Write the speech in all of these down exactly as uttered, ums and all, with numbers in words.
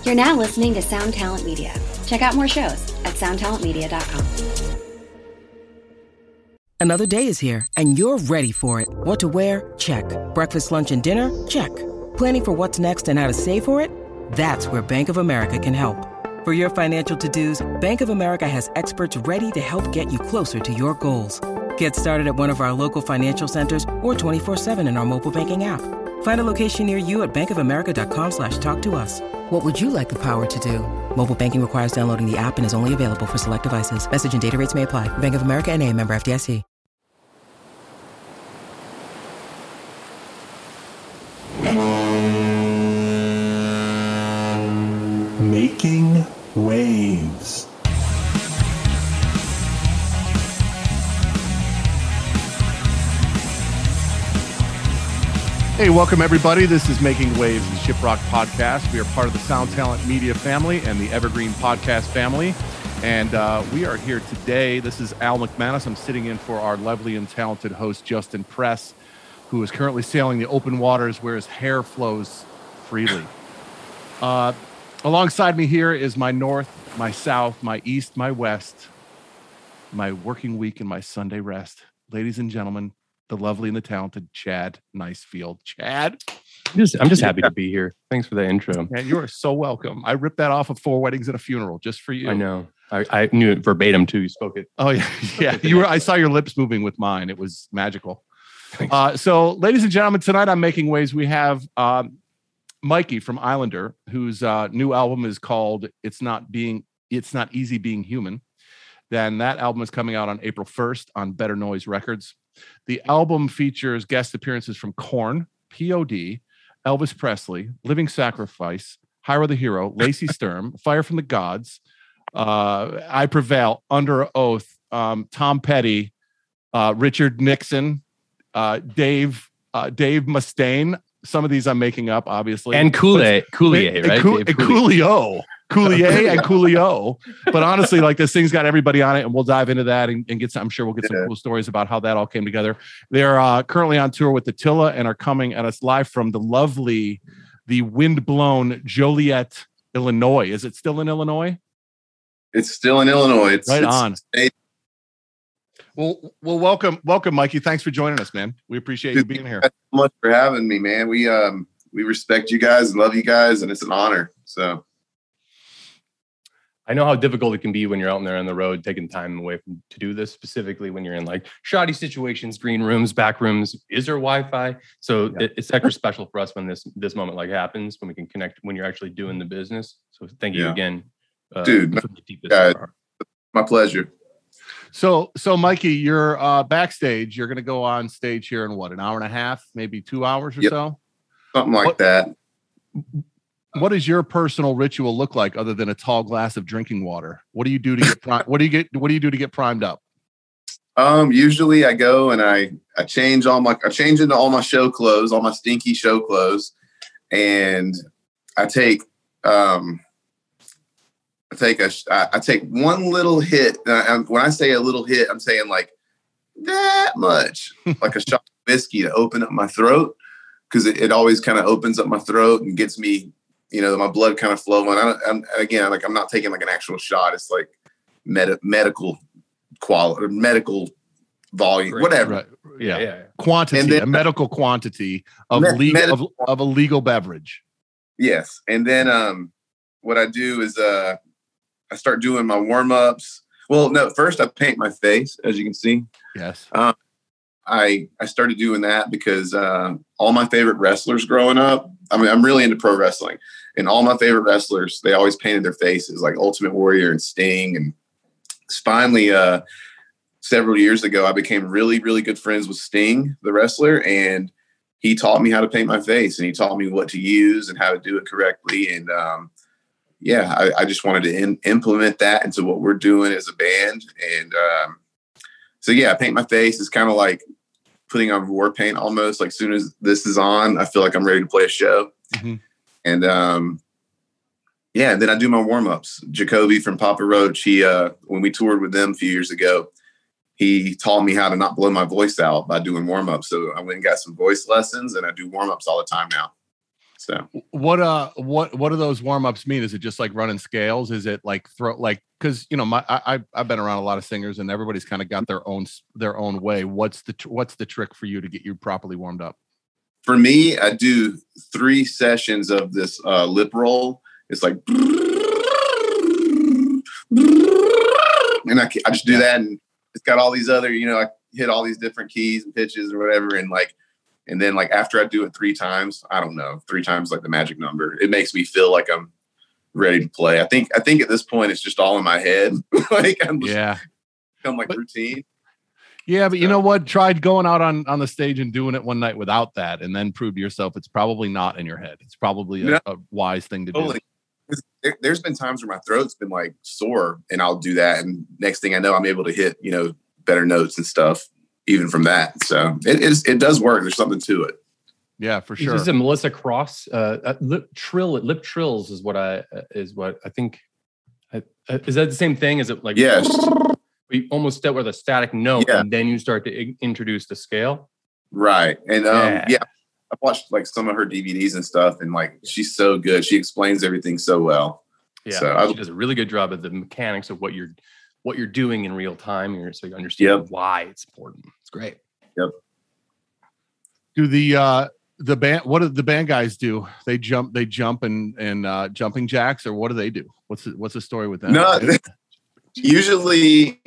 You're now listening to Sound Talent Media. Check out more shows at sound talent media dot com. Another day is here, and you're ready for it. What to wear? Check. Breakfast, lunch, and dinner? Check. Planning for what's next and how to save for it? That's where Bank of America can help. For your financial to-dos, Bank of America has experts ready to help get you closer to your goals. Get started at one of our local financial centers or twenty-four seven in our mobile banking app. Find a location near you at bankofamerica.com slash talk to us. What would you like the power to do? Mobile banking requires downloading the app and is only available for select devices. Message and data rates may apply. Bank of America N A, member F D I C. Making waves. Hey, welcome everybody. This is Making Waves, the Shiprock Podcast. We are part of the Sound Talent Media family and the Evergreen Podcast family. And uh, we are here today. This is Al McManus. I'm sitting in for our lovely and talented host, Justin Press, who is currently sailing the open waters where his hair flows freely. Uh, alongside me here is my north, my south, my east, my west, my working week and my Sunday rest. Ladies and gentlemen, the lovely and the talented Chad Nicefield. Chad? I'm just, I'm just happy to be here. Thanks for the intro. Man, you are so welcome. I ripped that off of Four Weddings and a Funeral just for you. I know. I, I knew it verbatim too. You spoke it. Oh, yeah. Yeah. You were. I saw your lips moving with mine. It was magical. Uh, so, ladies and gentlemen, tonight on Making Waves, we have um, Mikey from Islander, whose uh, new album is called It's Not Being, It's Not Easy Being Human. Then that album is coming out on April first on Better Noise Records. The album features guest appearances from Korn, P O D, Elvis Presley, Living Sacrifice, Hyra the Hero, Lacey Sturm, Fire from the Gods, uh, I Prevail, Under Oath, um, Tom Petty, uh, Richard Nixon, uh, Dave uh, Dave Mustaine. Some of these I'm making up, obviously. And Cooley, Cooley, right? And Coolio. Coolier and Coolio, but honestly, like this thing's got everybody on it, and we'll dive into that and, and get some. I'm sure we'll get some yeah. cool stories about how that all came together. They're uh, currently on tour with Attila and are coming at us live from the lovely, the windblown Joliet, Illinois. Is it still in Illinois? It's still in Illinois. It's right it's, on. It's, well, well, welcome, welcome, Mikey. Thanks for joining us, man. We appreciate Dude, you being here. Thanks so much for having me, man. We um we respect you guys and love you guys, and it's an honor. So. I know how difficult it can be when you're out there on the road, taking time away from to do this, specifically when you're in like shoddy situations, green rooms, back rooms. Is there Wi-Fi? So yeah. it, it's extra special for us when this this moment like happens, when we can connect when you're actually doing the business. So thank you yeah. again, uh, dude. From the deepest uh, of our heart. My pleasure. So, so Mikey, you're uh, backstage. You're going to go on stage here in what, an hour and a half, maybe two hours or yep. so, something like what, that. What does your personal ritual look like other than a tall glass of drinking water? What do you do to get pri- what do you get what do you do to get primed up? Um, usually I go and I I change all my I change into all my show clothes, all my stinky show clothes, and I take um I take a I, I take one little hit. I, when I say a little hit, I'm saying like that much, like a shot of whiskey to open up my throat, because it, it always kind of opens up my throat and gets me. You know, my blood kind of flowing. I don't, I'm, again, like I'm not taking like an actual shot. It's like med- medical quality, medical volume, right, whatever. Right. Yeah. yeah. Quantity, then, a medical quantity of, med- legal, medical, of, of a legal beverage. Yes. And then um, what I do is uh, I start doing my warm-ups. Well, no, first I paint my face, as you can see. Yes. Um, I I started doing that because uh, all my favorite wrestlers growing up, I mean, I'm really into pro wrestling, and all my favorite wrestlers, they always painted their faces, like Ultimate Warrior and Sting. And finally, uh, several years ago, I became really, really good friends with Sting, the wrestler, and he taught me how to paint my face, and he taught me what to use and how to do it correctly. And um, yeah, I, I just wanted to in, implement that into what we're doing as a band. And um, so, yeah, I paint my face. It's kind of like putting on war paint almost. Like, as soon as this is on, I feel like I'm ready to play a show. Mm-hmm. And um, yeah, and then I do my warm-ups. Jacoby from Papa Roach, he uh, when we toured with them a few years ago, he taught me how to not blow my voice out by doing warm-ups. So I went and got some voice lessons, and I do warm-ups all the time now. So what uh what what do those warm-ups mean? Is it just like running scales? Is it like throw like because you know my I I've been around a lot of singers and everybody's kind of got their own their own way. What's the what's the trick for you to get you properly warmed up? For me, I do three sessions of this uh, lip roll. It's like, and I, I just do that, and it's got all these other, you know, I hit all these different keys and pitches or whatever, and like, and then like after I do it three times, I don't know, three times like the magic number. It makes me feel like I'm ready to play. I think I think at this point it's just all in my head. Like I'm just yeah, become like but, routine. Yeah, but you know what? Tried going out on, on the stage and doing it one night without that, and then prove to yourself it's probably not in your head. It's probably a, no, a wise thing to totally. do. There, there's been times where my throat's been like sore, and I'll do that, and next thing I know, I'm able to hit you know better notes and stuff even from that. So it is it does work. There's something to it. Yeah, for sure. This is a Melissa Cross uh, uh, lip trill. Lip trills is what I uh, is what I think. I, uh, is that the same thing? Is it like yes? We almost start with a static note, yeah. and then you start to I- introduce the scale. Right. And um, yeah. yeah, I've watched like some of her D V Ds and stuff, and like she's so good. She explains everything so well. Yeah, so she I, does a really good job of the mechanics of what you're what you're doing in real time. You're, so you understand yep. why it's important. It's great. Yep. Do the uh, the band? What do the band guys do? They jump. They jump and and uh, jumping jacks, or what do they do? What's the, what's the story with that? No. Usually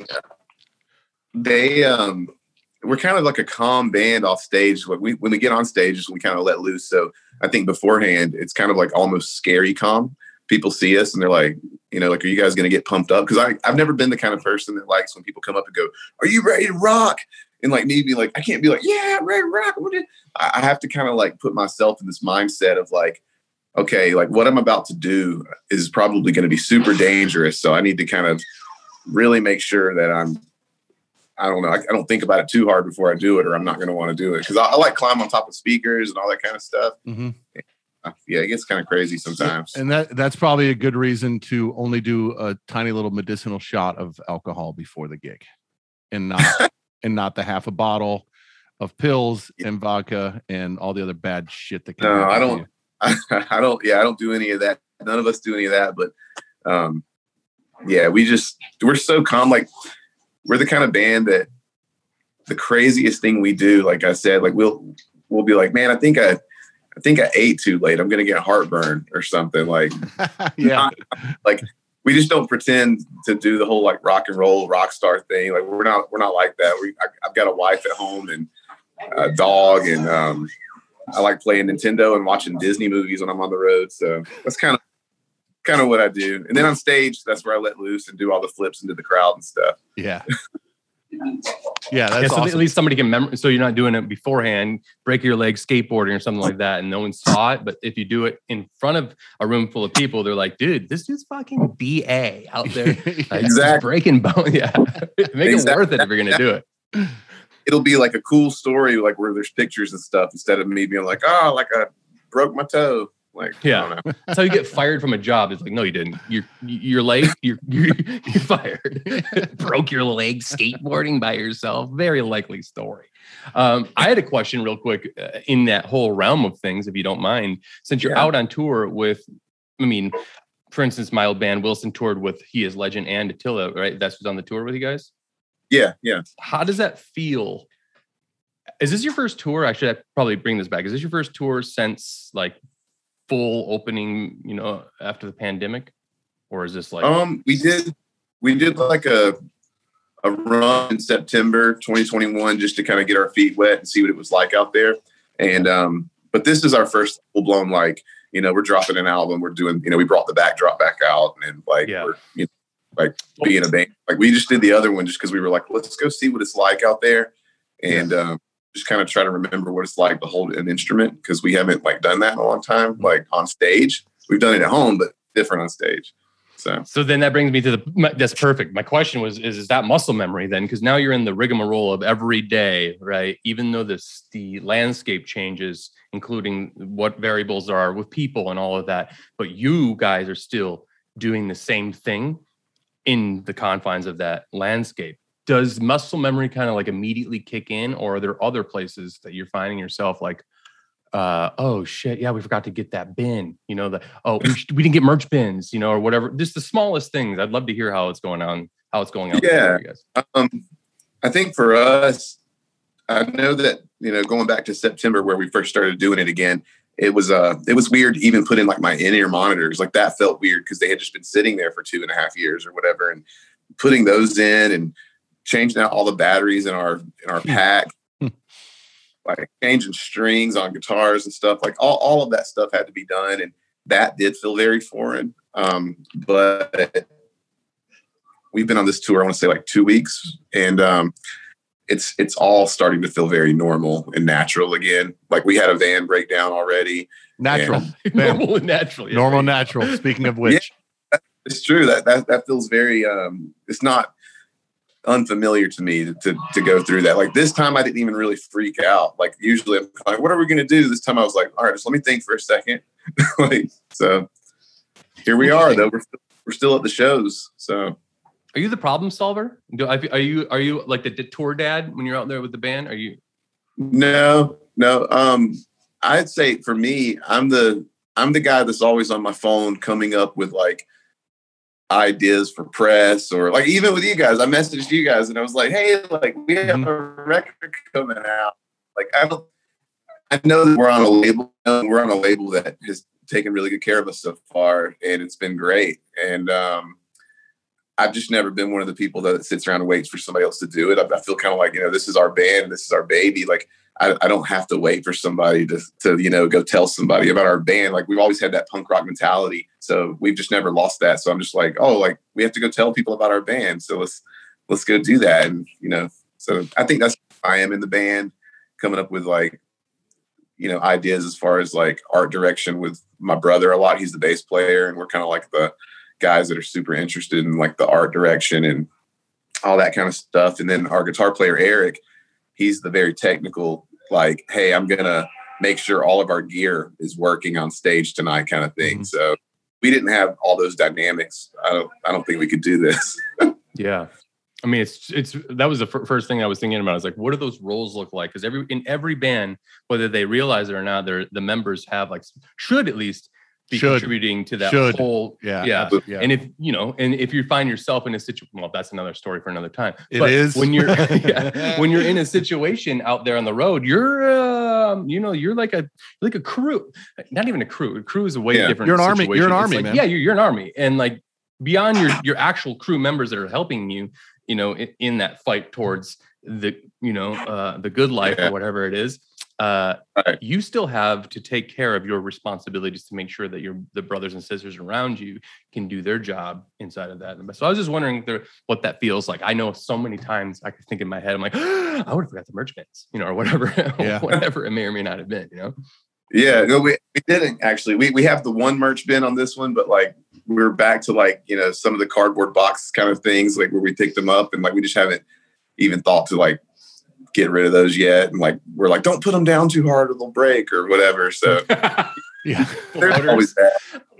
they um we're kind of like a calm band off stage. When we when we get on stage, we kind of let loose. So I think beforehand it's kind of like almost scary calm. People see us and they're like, you know, like, are you guys going to get pumped up? Because I I've never been the kind of person that likes when people come up and go, "Are you ready to rock?" And like me be like, I can't be like, "Yeah, I'm ready to rock." I have to kind of like put myself in this mindset of like, okay, like what I'm about to do is probably going to be super dangerous. So I need to kind of really make sure that I'm, I don't know, I, I don't think about it too hard before I do it, or I'm not going to want to do it. Cause I, I like climb on top of speakers and all that kind of stuff. Mm-hmm. Yeah, it gets kind of crazy sometimes. And that that's probably a good reason to only do a tiny little medicinal shot of alcohol before the gig, and not and not the half a bottle of pills and vodka and all the other bad shit that can no, I don't, you. I, I don't, yeah, I don't do any of that. None of us do any of that, but, um, yeah, we just, we're so calm. Like we're the kind of band that the craziest thing we do, like I said, like we'll, we'll be like, man, I think I, I think I ate too late. I'm going to get heartburn or something like, yeah. Not, like we just don't pretend to do the whole like rock and roll rock star thing. Like we're not, we're not like that. We, I, I've got a wife at home and a dog, and um, I like playing Nintendo and watching Disney movies when I'm on the road. So that's kind of, kind of what I do. And then on stage, that's where I let loose and do all the flips into the crowd and stuff. Yeah. Yeah, that's yeah, so awesome. At least somebody can remember. So you're not doing it beforehand, break your leg skateboarding or something like that, and no one saw it. But if you do it in front of a room full of people, they're like, "Dude, this dude's fucking B A out there, like, exactly, breaking bone." Yeah, make exactly. it worth it if you're gonna do it. It'll be like a cool story, like where there's pictures and stuff, instead of me being like, "Oh, like I broke my toe." Like, yeah, I don't know. That's how you get fired from a job. It's like, no, you didn't. You're you're late. You're you're, you're fired. Broke your leg skateboarding by yourself. Very likely story. Um, I had a question real quick uh, in that whole realm of things, if you don't mind, since you're yeah. out on tour with, I mean, for instance, my old band Wilson toured with He Is Legend and Attila, right? That's who's on the tour with you guys. Yeah, yeah. How does that feel? Is this your first tour? Actually, I'd probably bring this back. Is this your first tour since like full opening, you know, after the pandemic, or is this like? Um, we did, we did like a a run in September twenty twenty-one just to kind of get our feet wet and see what it was like out there. And um, but this is our first full blown, like, you know, we're dropping an album. We're doing, you know, we brought the backdrop back out, and like, yeah. we're, you know, like being a band. Like we just did the other one just because we were like, let's go see what it's like out there, and. Yeah. um just kind of try to remember what it's like to hold an instrument, because we haven't like done that in a long time, like on stage. We've done it at home, but different on stage. So, so then that brings me to the, that's perfect. My question was, is, is that muscle memory then? Because now you're in the rigmarole of every day, right? Even though this, the landscape changes, including what variables there are with people and all of that, but you guys are still doing the same thing in the confines of that landscape. Does muscle memory kind of like immediately kick in, or are there other places that you're finding yourself like, uh, oh shit, yeah, we forgot to get that bin. You know, the oh, we, should, we didn't get merch bins. You know, or whatever. Just the smallest things. I'd love to hear how it's going on, how it's going out. Yeah, for you guys. Um, I think for us, I know that you know, going back to September where we first started doing it again. It was uh, it was weird to even put in like my in-ear monitors. Like that felt weird because they had just been sitting there for two and a half years or whatever, and putting those in and changing out all the batteries in our in our pack, like changing strings on guitars and stuff. Like all, all of that stuff had to be done, and that did feel very foreign. Um, but we've been on this tour, I want to say like two weeks, and um, it's it's all starting to feel very normal and natural again. Like we had a van breakdown already. Natural, and, normal and natural, yeah, normal, natural. Speaking of which, yeah, it's true that that that feels very. Um, it's not unfamiliar to me to, to to go through that. Like this time, I didn't even really freak out. Like usually, I'm like, "What are we going to do?" This time, I was like, "All right, just let me think for a second." Like so, here we are. Though we're we're still at the shows, so. Are you the problem solver? Do I, are you are you like the tour dad when you're out there with the band? Are you? No, no. Um, I'd say for me, I'm the I'm the guy that's always on my phone coming up with like ideas for press, or like even with you guys, I messaged you guys and I was like, hey, like we have mm-hmm. a record coming out. Like I don't, I know that we're on a label. We're on a label that has taken really good care of us so far, and it's been great. And um. I've just never been one of the people that sits around and waits for somebody else to do it. I, I feel kind of like, you know, this is our band, this is our baby. Like, I, I don't have to wait for somebody to, to, you know, go tell somebody about our band. Like, we've always had that punk rock mentality. So we've just never lost that. So I'm just like, oh, like, we have to go tell people about our band. So let's, let's go do that. And, you know, so I think that's I am in the band, coming up with like, you know, ideas as far as like art direction with my brother a lot. He's the bass player, and we're kind of like the guys that are super interested in like the art direction and all that kind of stuff. And then our guitar player, Eric, he's the very technical, like, hey, I'm going to make sure all of our gear is working on stage tonight kind of thing. Mm-hmm. So we didn't have all those dynamics. I don't, I don't think we could do this. Yeah. I mean, it's, it's, that was the f- first thing I was thinking about. I was like, what do those roles look like? Because every, in every band, whether they realize it or not, they're, the members have like, should at least be should. contributing to that should. whole, yeah, yeah. yeah. And if, you know, and if you find yourself in a situation, well, that's another story for another time. It but is. When you're, yeah, when you're in a situation out there on the road, you're, um, you know, you're like a, like a crew, not even a crew. A crew is a way yeah. different. You're an army. You're an it's army, like, man. Yeah, you're, you're an army. And like beyond your, your actual crew members that are helping you, you know, in, in that fight towards the, you know, uh, the good life yeah. or whatever it is, uh, right. you still have to take care of your responsibilities to make sure that your the brothers and sisters around you can do their job inside of that. So I was just wondering there, what that feels like. I know so many times I could think in my head, I'm like, oh, I would have forgot the merch bins, you know, or whatever, yeah. whatever it may or may not have been, you know? Yeah, no, we, we didn't actually. We we have the one merch bin on this one, but like we're back to like, you know, some of the cardboard box kind of things, like where we picked them up, and like we just haven't even thought to like get rid of those yet. And like we're like, don't put them down too hard or they'll break or whatever. So yeah, there's always that.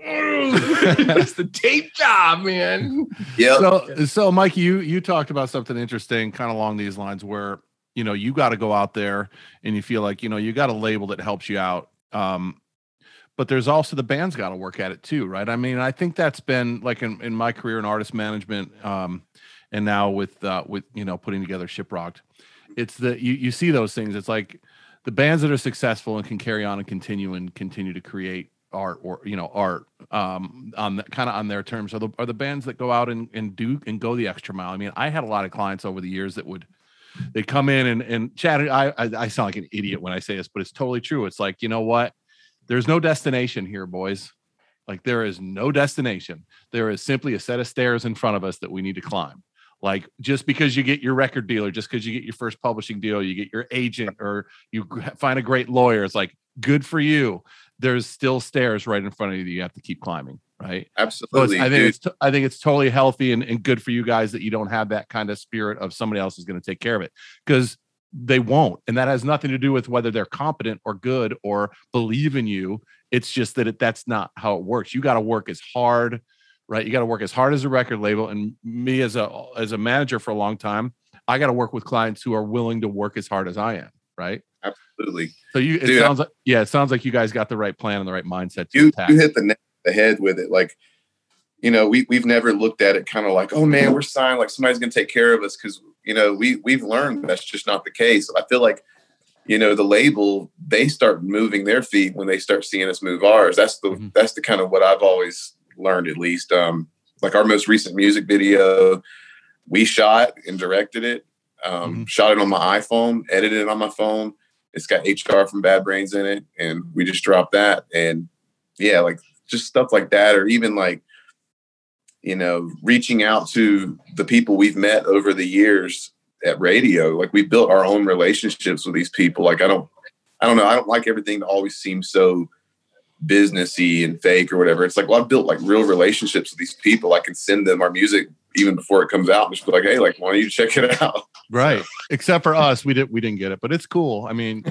That's the tape job, man. Yeah. So, so Mike, you you talked about something interesting, kind of along these lines, where you know you got to go out there and you feel like you know you got a label that helps you out. Um, but there's also the band's got to work at it too, right? I mean, I think that's been like in, in my career in artist management, um, and now with uh, with you know putting together Shiprocked, it's the you you see those things. It's like the bands that are successful and can carry on and continue and continue to create art or you know art um, on the, kind of on their terms are the are the bands that go out and and do and go the extra mile. I mean, I had a lot of clients over the years that would. They come in and and Chad, I, I I sound like an idiot when I say this, but it's totally true. It's like, you know what? There's no destination here, boys. Like there is no destination. There is simply a set of stairs in front of us that we need to climb. Like just because you get your record deal, or just because you get your first publishing deal, you get your agent, or you find a great lawyer. It's like good for you. There's still stairs right in front of you that you have to keep climbing. Right. Absolutely. So I think it's, t- I think it's totally healthy and, and good for you guys that you don't have that kind of spirit of somebody else is going to take care of it, because they won't. And that has nothing to do with whether they're competent or good or believe in you. It's just that it, that's not how it works. You got to work as hard, right? You got to work as hard as a record label. And me as a, as a manager for a long time, I got to work with clients who are willing to work as hard as I am. right? Absolutely. So you, it Dude, sounds like, yeah, it sounds like you guys got the right plan and the right mindset to You, attack. you hit the, nail on the head with it. Like, you know, we, we've never looked at it kind of like, oh man, we're signed, like somebody's going to take care of us. Cause you know, we, we've learned that's just not the case. I feel like, you know, the label, they start moving their feet when they start seeing us move ours. That's the, mm-hmm. that's the kind of what I've always learned, at least. Um, like our most recent music video, we shot and directed it, um, mm-hmm. shot it on my iPhone, edited it on my phone. It's got H R from Bad Brains in it. And we just dropped that. And yeah, like just stuff like that. Or even like, you know, reaching out to the people we've met over the years at radio. Like we built our own relationships with these people. Like, I don't, I don't know. I don't like everything to always seem so businessy and fake or whatever. It's like, well, I've built like real relationships with these people. I can send them our music even before it comes out and just be like, hey, like, why don't you check it out? Right. Except for us, we didn't, we didn't get it, but it's cool. I mean,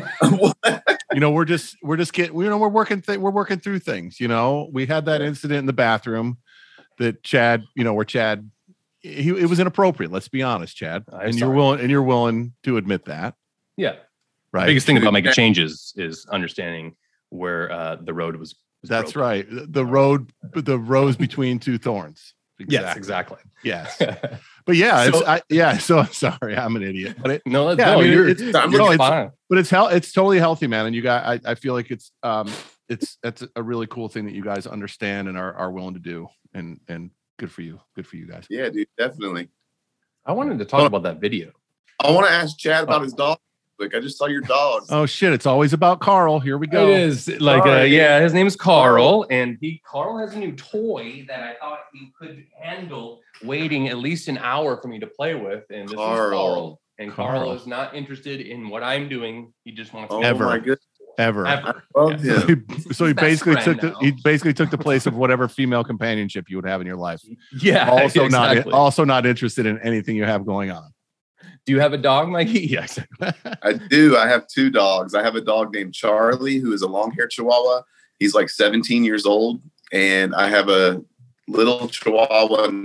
you know, we're just, we're just getting, you know, we're working, th- we're working through things, you know, we had that incident in the bathroom that Chad, you know, where Chad, he, it was inappropriate. Let's be honest, Chad. I'm and sorry. you're willing, and you're willing to admit that. Yeah. Right. The biggest thing about making changes is understanding where uh, the road was. was That's broken. right. The road, the rose between two thorns. Exactly. Yes, exactly. Yes. But yeah, so, it's, I, yeah. So sorry, I'm an idiot. But it, no, yeah, no, I mean, you're, it's, I'm no, it's fine. But it's hell. It's totally healthy, man. And you got, I, I feel like it's, um, it's, it's a really cool thing that you guys understand and are, are willing to do. And, and good for you. Good for you guys. Yeah, dude, definitely. I wanted to talk oh. about that video. I want to ask Chad about oh. his dog. Like, I just saw your dog. Oh shit! It's always about Carl. Here we go. It is like, uh, yeah, his name is Carl, and he Carl has a new toy that I thought he could handle waiting at least an hour for me to play with. And this Carl. is Carl, and Carl. Carl is not interested in what I'm doing. He just wants oh to ever, my goodness. ever, ever. I love yeah. him. So he, so he basically took the, he basically took the place of whatever female companionship you would have in your life. Yeah. Also exactly. not also not interested in anything you have going on. Do you have a dog, Mikey? Yes. I do. I have two dogs. I have a dog named Charlie, who is a long-haired Chihuahua. He's like seventeen years old. And I have a little Chihuahua named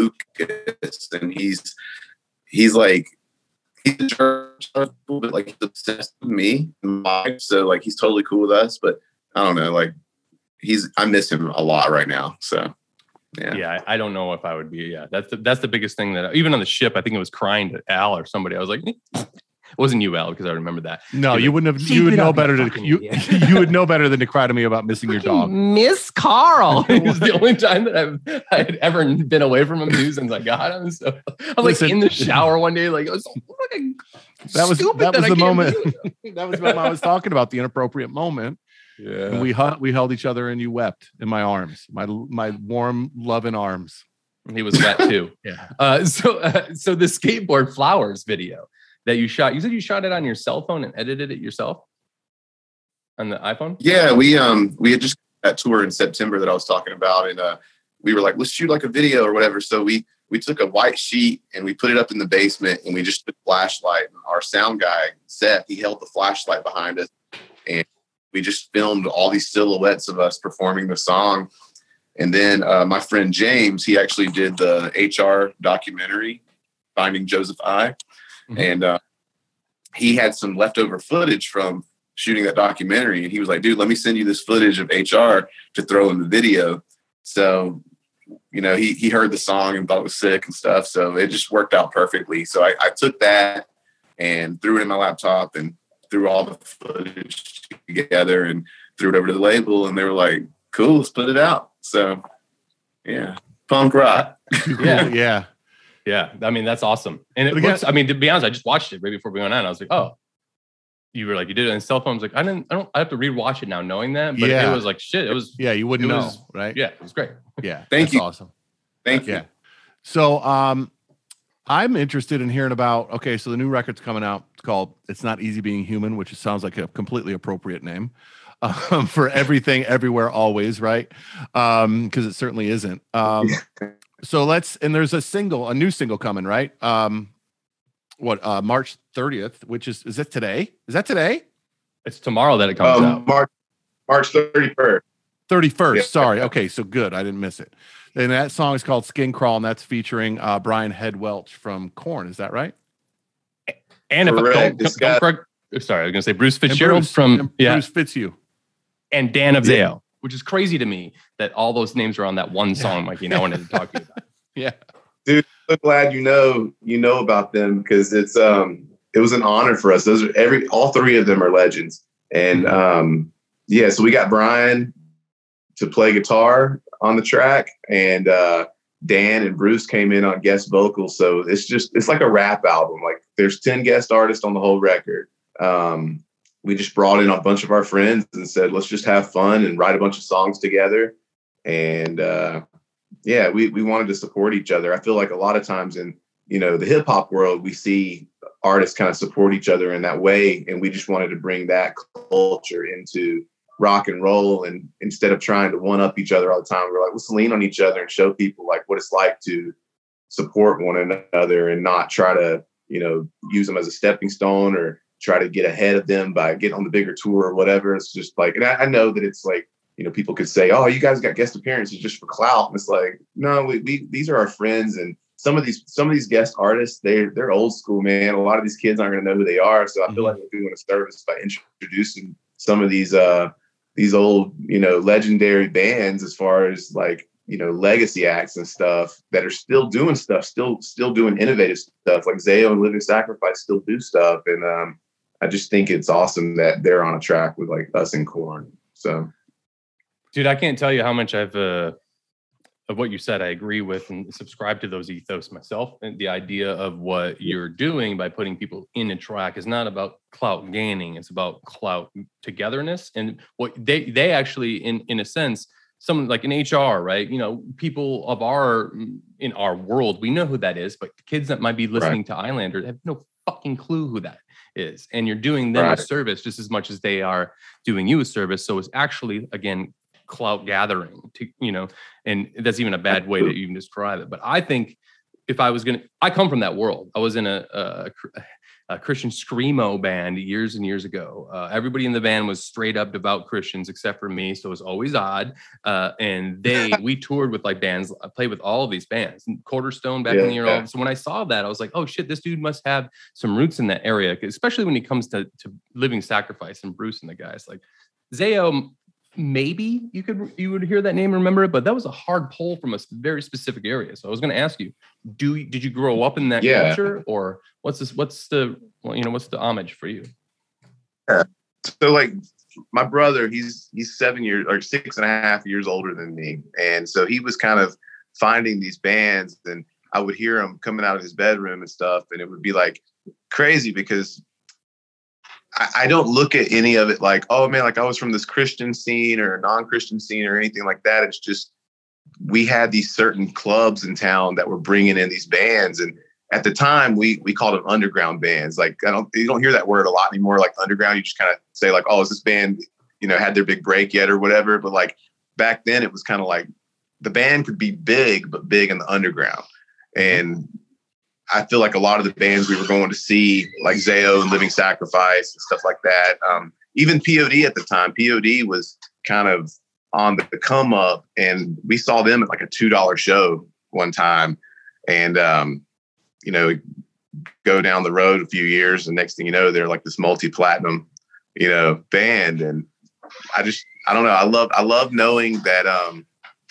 Lucas. And he's, he's like, he's a jerk, but like he's obsessed with me. So like, he's totally cool with us. But I don't know, like he's, I miss him a lot right now. So. Yeah. yeah, I don't know if I would be. Yeah, that's the, that's the biggest thing that even on the ship, I think it was crying to Al or somebody. I was like, it wasn't you, Al, because I remember that. No, you wouldn't have. You would know better to you. You would know better than to cry to me about missing your dog. Miss Carl. It was the only time that I've I had ever been away from him too since I got him. So I'm Listen, like in the shower one day, like, I was like that was that, that was the moment. That was what I was talking about, the inappropriate moment. Yeah, and we hu- we held each other, and you wept in my arms, my my warm, loving arms. He was wet too. Yeah. Uh, so uh, so the skateboard flowers video that you shot, you said you shot it on your cell phone and edited it yourself on the iPhone. Yeah, we um we had just that tour in September that I was talking about, and uh, we were like, let's shoot like a video or whatever. So we we took a white sheet and we put it up in the basement, and we just took a flashlight. And our sound guy Seth, he held the flashlight behind us, and we just filmed all these silhouettes of us performing the song. And then uh, my friend James, he actually did the H R documentary, Finding Joseph I. Mm-hmm. And uh, he had some leftover footage from shooting that documentary. And he was like, dude, let me send you this footage of H R to throw in the video. So, you know, he, he heard the song and thought it was sick and stuff. So it just worked out perfectly. So I, I took that and threw it in my laptop and threw all the footage together and threw it over to the label, and they were like, cool, let's put it out. So yeah, punk rock. Yeah. Yeah. Yeah. I mean, that's awesome. And it works. I mean, to be honest, I just watched it right before we went on. I was like, oh, you were like, you did it on cell phone. I was like, I didn't, I don't, I have to rewatch it now knowing that, but yeah. it was like, shit, it was, yeah, you wouldn't know, was, right? Yeah, it was great. Yeah. Thank that's you. Awesome. Thank yeah. you. So, um, I'm interested in hearing about, okay, so the new record's coming out. It's called It's Not Easy Being Human, which sounds like a completely appropriate name um, for everything, everywhere, always, right? Um, because it certainly isn't. Um, so let's, and there's a single, a new single coming, right? Um, what, uh, March thirtieth, which is, is it today? Is that today? It's tomorrow that it comes um, out. March, March thirty-first. thirty-first, Yeah. sorry. Okay, so good. I didn't miss it. And that song is called Skin Crawl, and that's featuring uh, Brian Head Welch from Korn. Is that right? And if Correct. don't, don't, don't, correct, sorry, I was going to say Bruce Fitzgerald Bruce, from yeah, Bruce Fitzhugh. and Dan of Yeah. Zayo, which is crazy to me that all those names are on that one song, Mikey. And I wanted to talk to you about. Yeah. Dude, I'm so glad you know you know about them because it's um it was an honor for us. Those are every all three of them are legends. And um yeah, so we got Brian to play guitar on the track, and uh Dan and Bruce came in on guest vocals. So it's just it's like a rap album. Like there's ten guest artists on the whole record. Um we just brought in a bunch of our friends and said, let's just have fun and write a bunch of songs together. And uh yeah, we, we wanted to support each other. I feel like a lot of times in, you know, the hip hop world, we see artists kind of support each other in that way. And we just wanted to bring that culture into rock and roll. And instead of trying to one up each other all the time, we're like, let's lean on each other and show people like what it's like to support one another and not try to, you know, use them as a stepping stone or try to get ahead of them by getting on the bigger tour or whatever. It's just like, and I, I know that it's like, you know, people could say, oh, you guys got guest appearances just for clout. And it's like, no, we, we these are our friends. And some of these some of these guest artists, they're, they're old school, man. A lot of these kids aren't going to know who they are. So I feel like we're doing a service by introducing some of these uh, these old, you know, legendary bands as far as like, you know, legacy acts and stuff that are still doing stuff, still still doing innovative stuff. Like Zayo and Living Sacrifice still do stuff. And um, I just think it's awesome that they're on a track with like us and Korn. So. Dude, I can't tell you how much I've uh, of what you said I agree with and subscribe to those ethos myself. And the idea of what you're doing by putting people in a track is not about clout gaining; it's about clout togetherness. And what they they actually, in in a sense, someone like an H R, right? You know, people of our in our world, we know who that is, but the kids that might be listening right. to Islander have no fucking clue who that is, and you're doing them right. a service just as much as they are doing you a service. So it's actually again. clout gathering to, you know, and that's even a bad way to even describe it. But I think if I was going to, I come from that world. I was in a, a, a Christian screamo band years and years ago. Uh, everybody in the band was straight up devout Christians except for me. So it was always odd. Uh, and they, we toured with like bands. I played with all of these bands. Quarterstone back yeah, in the year. Yeah. So when I saw that, I was like, oh shit, this dude must have some roots in that area. Especially when it comes to, to Living Sacrifice and Bruce and the guys like Zayo. Maybe you could you would hear that name and remember it, but that was a hard pull from a very specific area. So I was going to ask you, do did you grow up in that yeah. culture, or what's this? What's the well, you know what's the homage for you? Yeah. So like my brother, he's he's seven years or six and a half years older than me, and so he was kind of finding these bands, and I would hear him coming out of his bedroom and stuff, and it would be like crazy because. I don't look at any of it like, oh man, like I was from this Christian scene or a non-Christian scene or anything like that. It's just, we had these certain clubs in town that were bringing in these bands. And at the time we, we called them underground bands. Like, I don't, you don't hear that word a lot anymore. Like underground, you just kind of say like, oh, is this band, you know, had their big break yet or whatever. But like back then it was kind of like the band could be big, but big in the underground. And I feel like a lot of the bands we were going to see, like Zayo and Living Sacrifice and stuff like that. Um, even P O D at the time, P O D was kind of on the come up, and we saw them at like a two dollar show one time. And, um, you know, go down the road a few years, and next thing you know, they're like this multi-platinum, you know, band. And I just, I don't know. I love, I love knowing that um,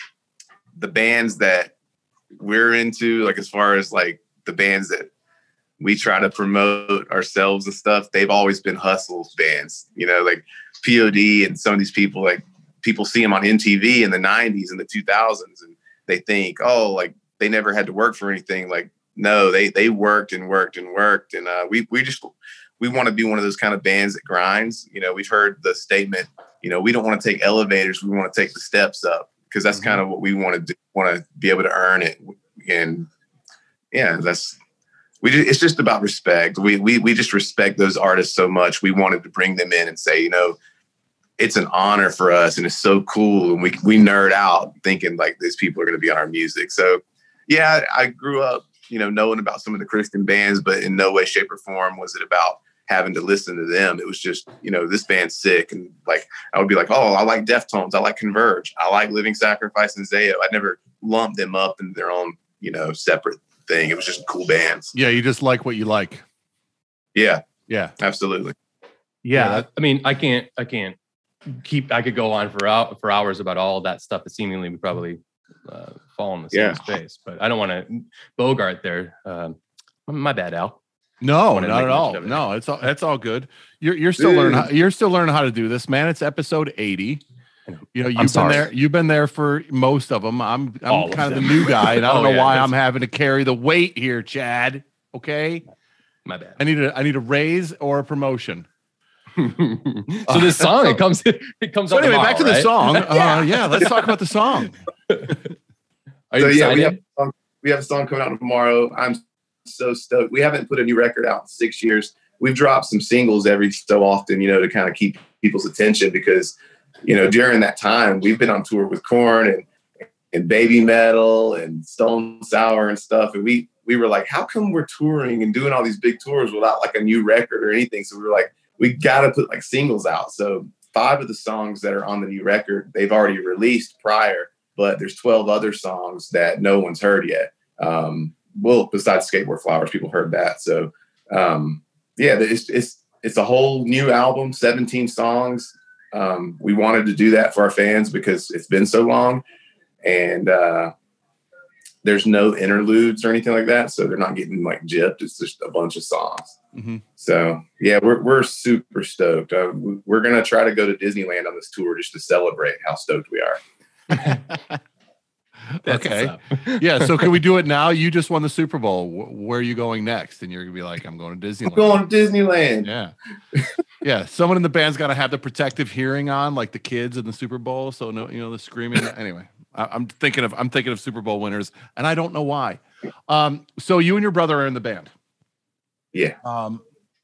the bands that we're into, like as far as like, the bands that we try to promote ourselves and stuff, they've always been hustle bands, you know, like P O D and some of these people, like people see them on M T V in the nineties and the two thousands, and they think, oh, like they never had to work for anything. Like, no, they, they worked and worked and worked. And uh, we, we just, we want to be one of those kind of bands that grinds. You know, we've heard the statement, you know, we don't want to take elevators. We want to take the steps up, because that's mm-hmm. kind of what we want to do, want to be able to earn it. And yeah, that's we. Just, it's just about respect. We we we just respect those artists so much. We wanted to bring them in and say, you know, it's an honor for us, and it's so cool. And we we nerd out thinking like these people are going to be on our music. So yeah, I grew up, you know, knowing about some of the Christian bands, but in no way, shape, or form was it about having to listen to them. It was just, you know, this band's sick, and like I would be like, oh, I like Deftones, I like Converge, I like Living Sacrifice and Zayo. I never lumped them up into their own, you know, separate thing. It was just cool bands. Yeah, you just like what you like. Yeah. Yeah. Absolutely. Yeah, Yeah, that- I mean, I can't, I can't keep. I could go on for out for hours about all that stuff that seemingly would probably uh, fall in the same Yeah. space. But I don't want to bogart there. Um, my bad, Al. No, wanted to not make at mention all. of it. No, it's all that's all good. You're you're still learning. How, you're still learning how to do this, man. It's episode eighty. You know, you've been sorry. there. You've been there for most of them. I'm All I'm of kind of the them. new guy, and I don't Oh, know yeah, why that's- I'm having to carry the weight here, Chad. Okay, My bad. I need a I need a raise or a promotion. So this song, it comes, it comes. So out anyway, tomorrow, back to the right? song. Uh, yeah, let's talk about the song. Are So you yeah, we excited? have, a song, we have a song coming out tomorrow. I'm so stoked. We haven't put a new record out in six years. We've dropped some singles every so often, you know, to kind of keep people's attention because, you know, during that time we've been on tour with Korn and and Baby Metal and Stone Sour and stuff, and we we were like, how come we're touring and doing all these big tours without like a new record or anything? So we were like, we got to put like singles out. So five of the songs that are on the new record they've already released prior, but there's twelve other songs that no one's heard yet. Um, well, besides Skateboard Flowers, people heard that. So um, yeah, it's it's it's a whole new album, seventeen songs. Um, we wanted to do that for our fans because it's been so long, and uh, there's no interludes or anything like that, so they're not getting like gypped. It's just a bunch of songs. Mm-hmm. So yeah, we're we're super stoked. Uh, we're gonna try to go to Disneyland on this tour just to celebrate how stoked we are. That's Okay. what's up. Yeah. So can we do it now? You just won the Super Bowl. Wh- Where are you going next? And you're gonna be like, I'm going to Disneyland. I'm going to Disneyland. Yeah. Yeah. Someone in the band's got to have the protective hearing on, like the kids in the Super Bowl. So no, you know, the screaming. Anyway, I, I'm thinking of I'm thinking of Super Bowl winners, and I don't know why. Um, so you and your brother are in the band. Yeah. Um,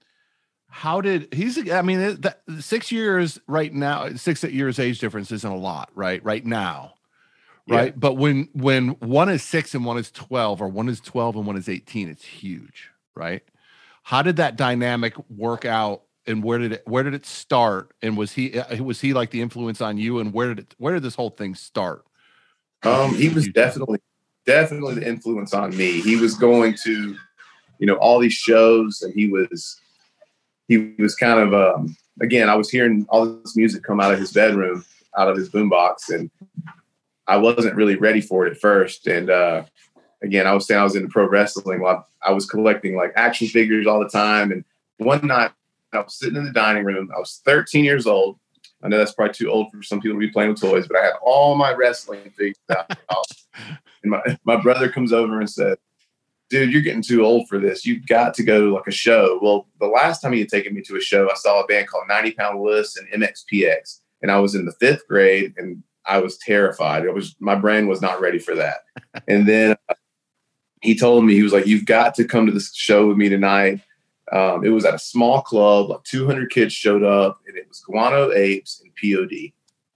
how did he's? I mean, it, that, six years right now, six years age difference isn't a lot, right? Right now, right? Yeah. But when when one is six and one is twelve, or one is twelve and one is eighteen, it's huge, right? How did that dynamic work out, and where did it where did it start? And was he was he like the influence on you? And where did it where did this whole thing start? Um, he was definitely, definitely the influence on me. He was going to, you know, all these shows, and he was, he was kind of, um, again, I was hearing all this music come out of his bedroom, out of his boombox, and I wasn't really ready for it at first. And uh, again, I was saying I was into pro wrestling. Well, I, I was collecting like action figures all the time. And one night I was sitting in the dining room. I was thirteen years old. I know that's probably too old for some people to be playing with toys, but I had all my wrestling figures out. And my, my brother comes over and said, dude, you're getting too old for this. You've got to go to like a show. Well, the last time he had taken me to a show, I saw a band called ninety pound Wuss and M X P X. And I was in the fifth grade and I was terrified. It was, my brain was not ready for that. And then uh, he told me, he was like, you've got to come to this show with me tonight. Um, it was at a small club, like two hundred kids showed up, and it was Guano Apes and P O D.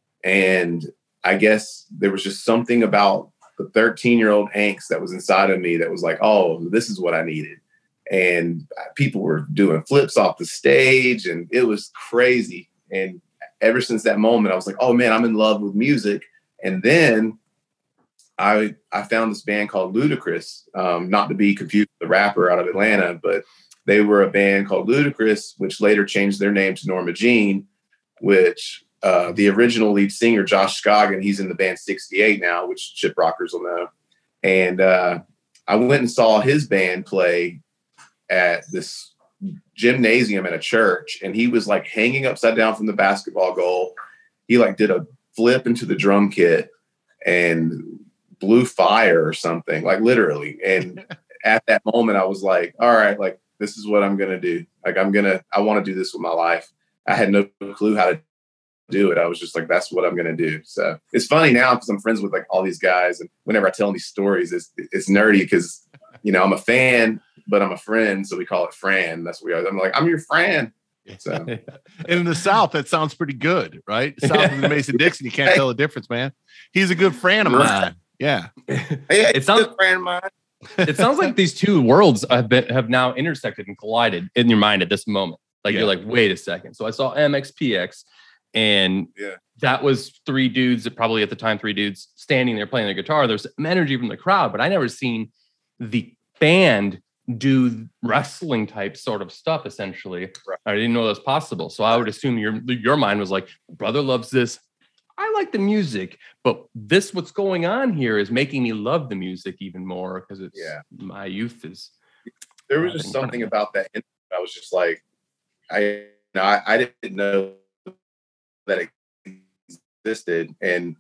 And I guess there was just something about the thirteen year old angst that was inside of me that was like, oh, this is what I needed. And people were doing flips off the stage, and it was crazy. And ever since that moment, I was like, oh man, I'm in love with music. And then I I found this band called Ludacris, um, not to be confused with the rapper out of Atlanta, but they were a band called Ludacris, which later changed their name to Norma Jean, which uh, the original lead singer, Josh Scoggin, he's in the band sixty-eight now, which Chip Rockers will know. And uh, I went and saw his band play at this gymnasium at a church, and he was like hanging upside down from the basketball goal. He like did a flip into the drum kit and blew fire or something, like literally. And at that moment, I was like, all right, like, this is what I'm going to do. Like, I'm going to, I want to do this with my life. I had no clue how to do it. I was just like, that's what I'm going to do. So it's funny now because I'm friends with like all these guys. And whenever I tell them these stories, it's, it's nerdy because, you know, I'm a fan, but I'm a friend. So we call it Fran. That's what we are. I'm like, I'm your Fran. So, And in the South, that sounds pretty good, right? South of the Mason-Dixon, you can't Hey. tell the difference, man. He's a good friend of mine. Yeah. hey, It sounds- a friend of mine. It sounds like these two worlds have been, have now intersected and collided in your mind at this moment. Like Yeah. you're like, wait a second. So I saw M X P X, and Yeah. that was three dudes, that probably at the time three dudes standing there playing their guitar. There's some energy from the crowd, but I never seen the band do wrestling type sort of stuff, essentially. Right. I didn't know that was possible. So I would assume your your mind was like, brother loves this. I like the music, but this what's going on here is making me love the music even more because it's yeah. my youth is. There was just something about that. I was just like, I, you know, I, I didn't know that it existed. And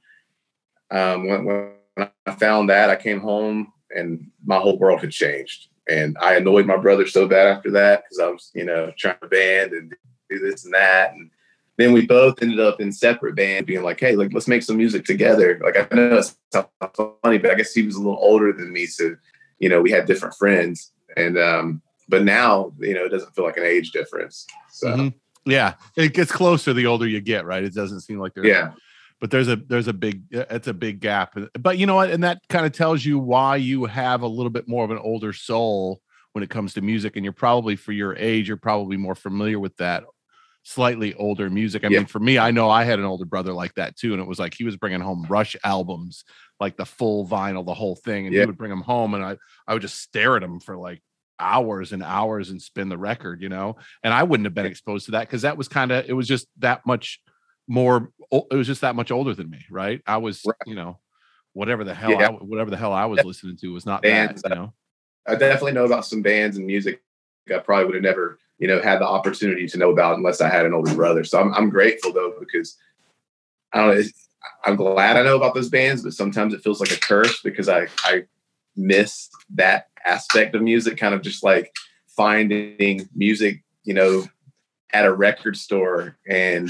um, when, when I found that, I came home and my whole world had changed. And I annoyed my brother so bad after that because I was, you know, trying to band and do this and that. And then we both ended up in separate bands being like, hey, like, let's make some music together. Like, I know it's funny, but I guess he was a little older than me. So, you know, we had different friends. And, um, but now, you know, it doesn't feel like an age difference. So, mm-hmm. yeah, it gets closer the older you get, right? It doesn't seem like there's, yeah, but there's a, there's a big, it's a big gap. But you know what? And that kind of tells you why you have a little bit more of an older soul when it comes to music. And you're probably, for your age, you're probably more familiar with that slightly older music. I yeah. mean, for me, I know I had an older brother like that too. And it was like, he was bringing home Rush albums, like the full vinyl, the whole thing. And yeah. he would bring them home and I, I would just stare at him for like hours and hours and spin the record, you know? And I wouldn't have been exposed to that because that was kind of, it was just that much more, it was just that much older than me. Right. I was, right. you know, whatever the hell, yeah. I, whatever the hell I was listening to was not bands, that, you know? I definitely know about some bands and music I probably would have never, you know, had the opportunity to know about unless I had an older brother. So I'm I'm grateful though, because I don't know, I'm glad I know about those bands, but sometimes it feels like a curse because I, I miss that aspect of music, kind of just like finding music, you know, at a record store and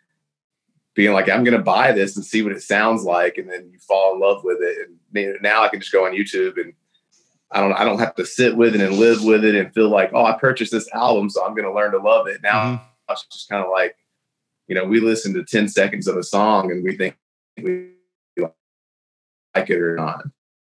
being like, I'm going to buy this and see what it sounds like. And then you fall in love with it. And now I can just go on YouTube and I don't I don't have to sit with it and live with it and feel like, oh, I purchased this album, so I'm going to learn to love it. Now mm-hmm. it's just kind of like, you know, we listen to ten seconds of a song and we think we like it or not.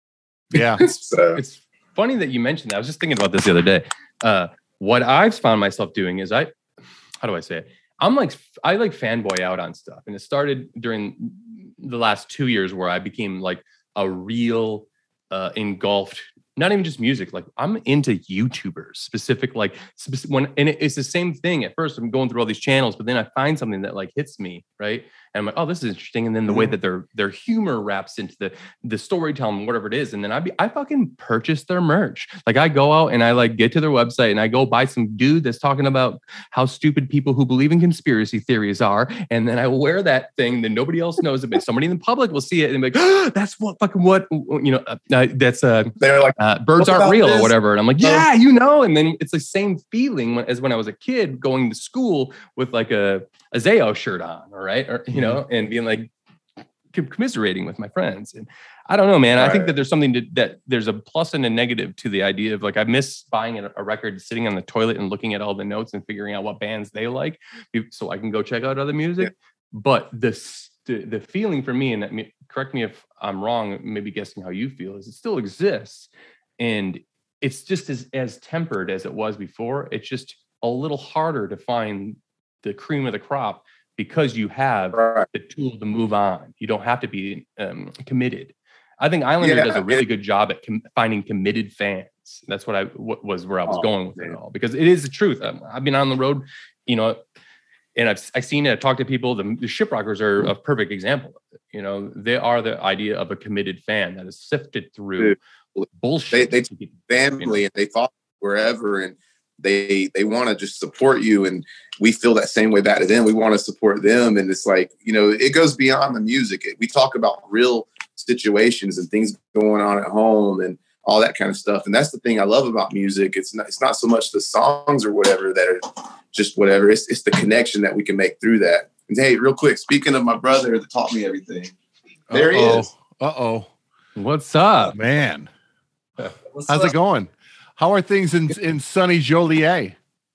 Yeah. So it's funny that you mentioned that. I was just thinking about this the other day. Uh, what I've found myself doing is I, how do I say it? I'm like, I like fanboy out on stuff. And it started during the last two years where I became like a real uh, engulfed, not even just music. Like I'm into YouTubers specific, like specific, when, and it, it's the same thing. At first I'm going through all these channels, but then I find something that like hits me. Right. And I'm like, oh, this is interesting. And then the way that their, their humor wraps into the, the storytelling, whatever it is. And then I be, I fucking purchase their merch. Like I go out and I like get to their website and I go buy some dude that's talking about how stupid people who believe in conspiracy theories are. And then I wear that thing that nobody else knows about. Somebody in the public will see it and be like, oh, that's what fucking what, you know, uh, that's uh, they're like, uh, birds aren't real this? Or whatever. And I'm like, yeah, you know, and then it's the same feeling as when I was a kid going to school with like a, a Zayo shirt on, all right, or you know, and being like commiserating with my friends. And I don't know, man. Right. I think that there's something to, that there's a plus and a negative to the idea of like I miss buying a, a record, sitting on the toilet and looking at all the notes and figuring out what bands they like, so I can go check out other music. Yeah. But this the, the feeling for me, and that, correct me if I'm wrong, maybe guessing how you feel, is it still exists, and it's just as as tempered as it was before. It's just a little harder to find the cream of the crop because you have right. the tool to move on. You don't have to be um, committed. I think Islander yeah. does a really good job at com- finding committed fans. That's what I what was where I was oh, going with man. It all, because it is the truth. Um, I've been on the road, you know, and I've I've seen it. I've talked to people. The, the Shiprockers are a perfect example of it. You know, they are the idea of a committed fan that is sifted through Dude, bullshit. They, they family you know? And they fought wherever and. They they want to just support you, and we feel that same way back to them. We want to support them, and it's like, you know, it goes beyond the music. We talk about real situations and things going on at home and all that kind of stuff. And that's the thing I love about music. It's not it's not so much the songs or whatever that are just whatever. It's it's the connection that we can make through that. And hey, real quick, speaking of my brother that taught me everything, there Uh-oh. He is. Uh oh, what's up, man? What's How's up? It going? How are things in, in sunny Joliet?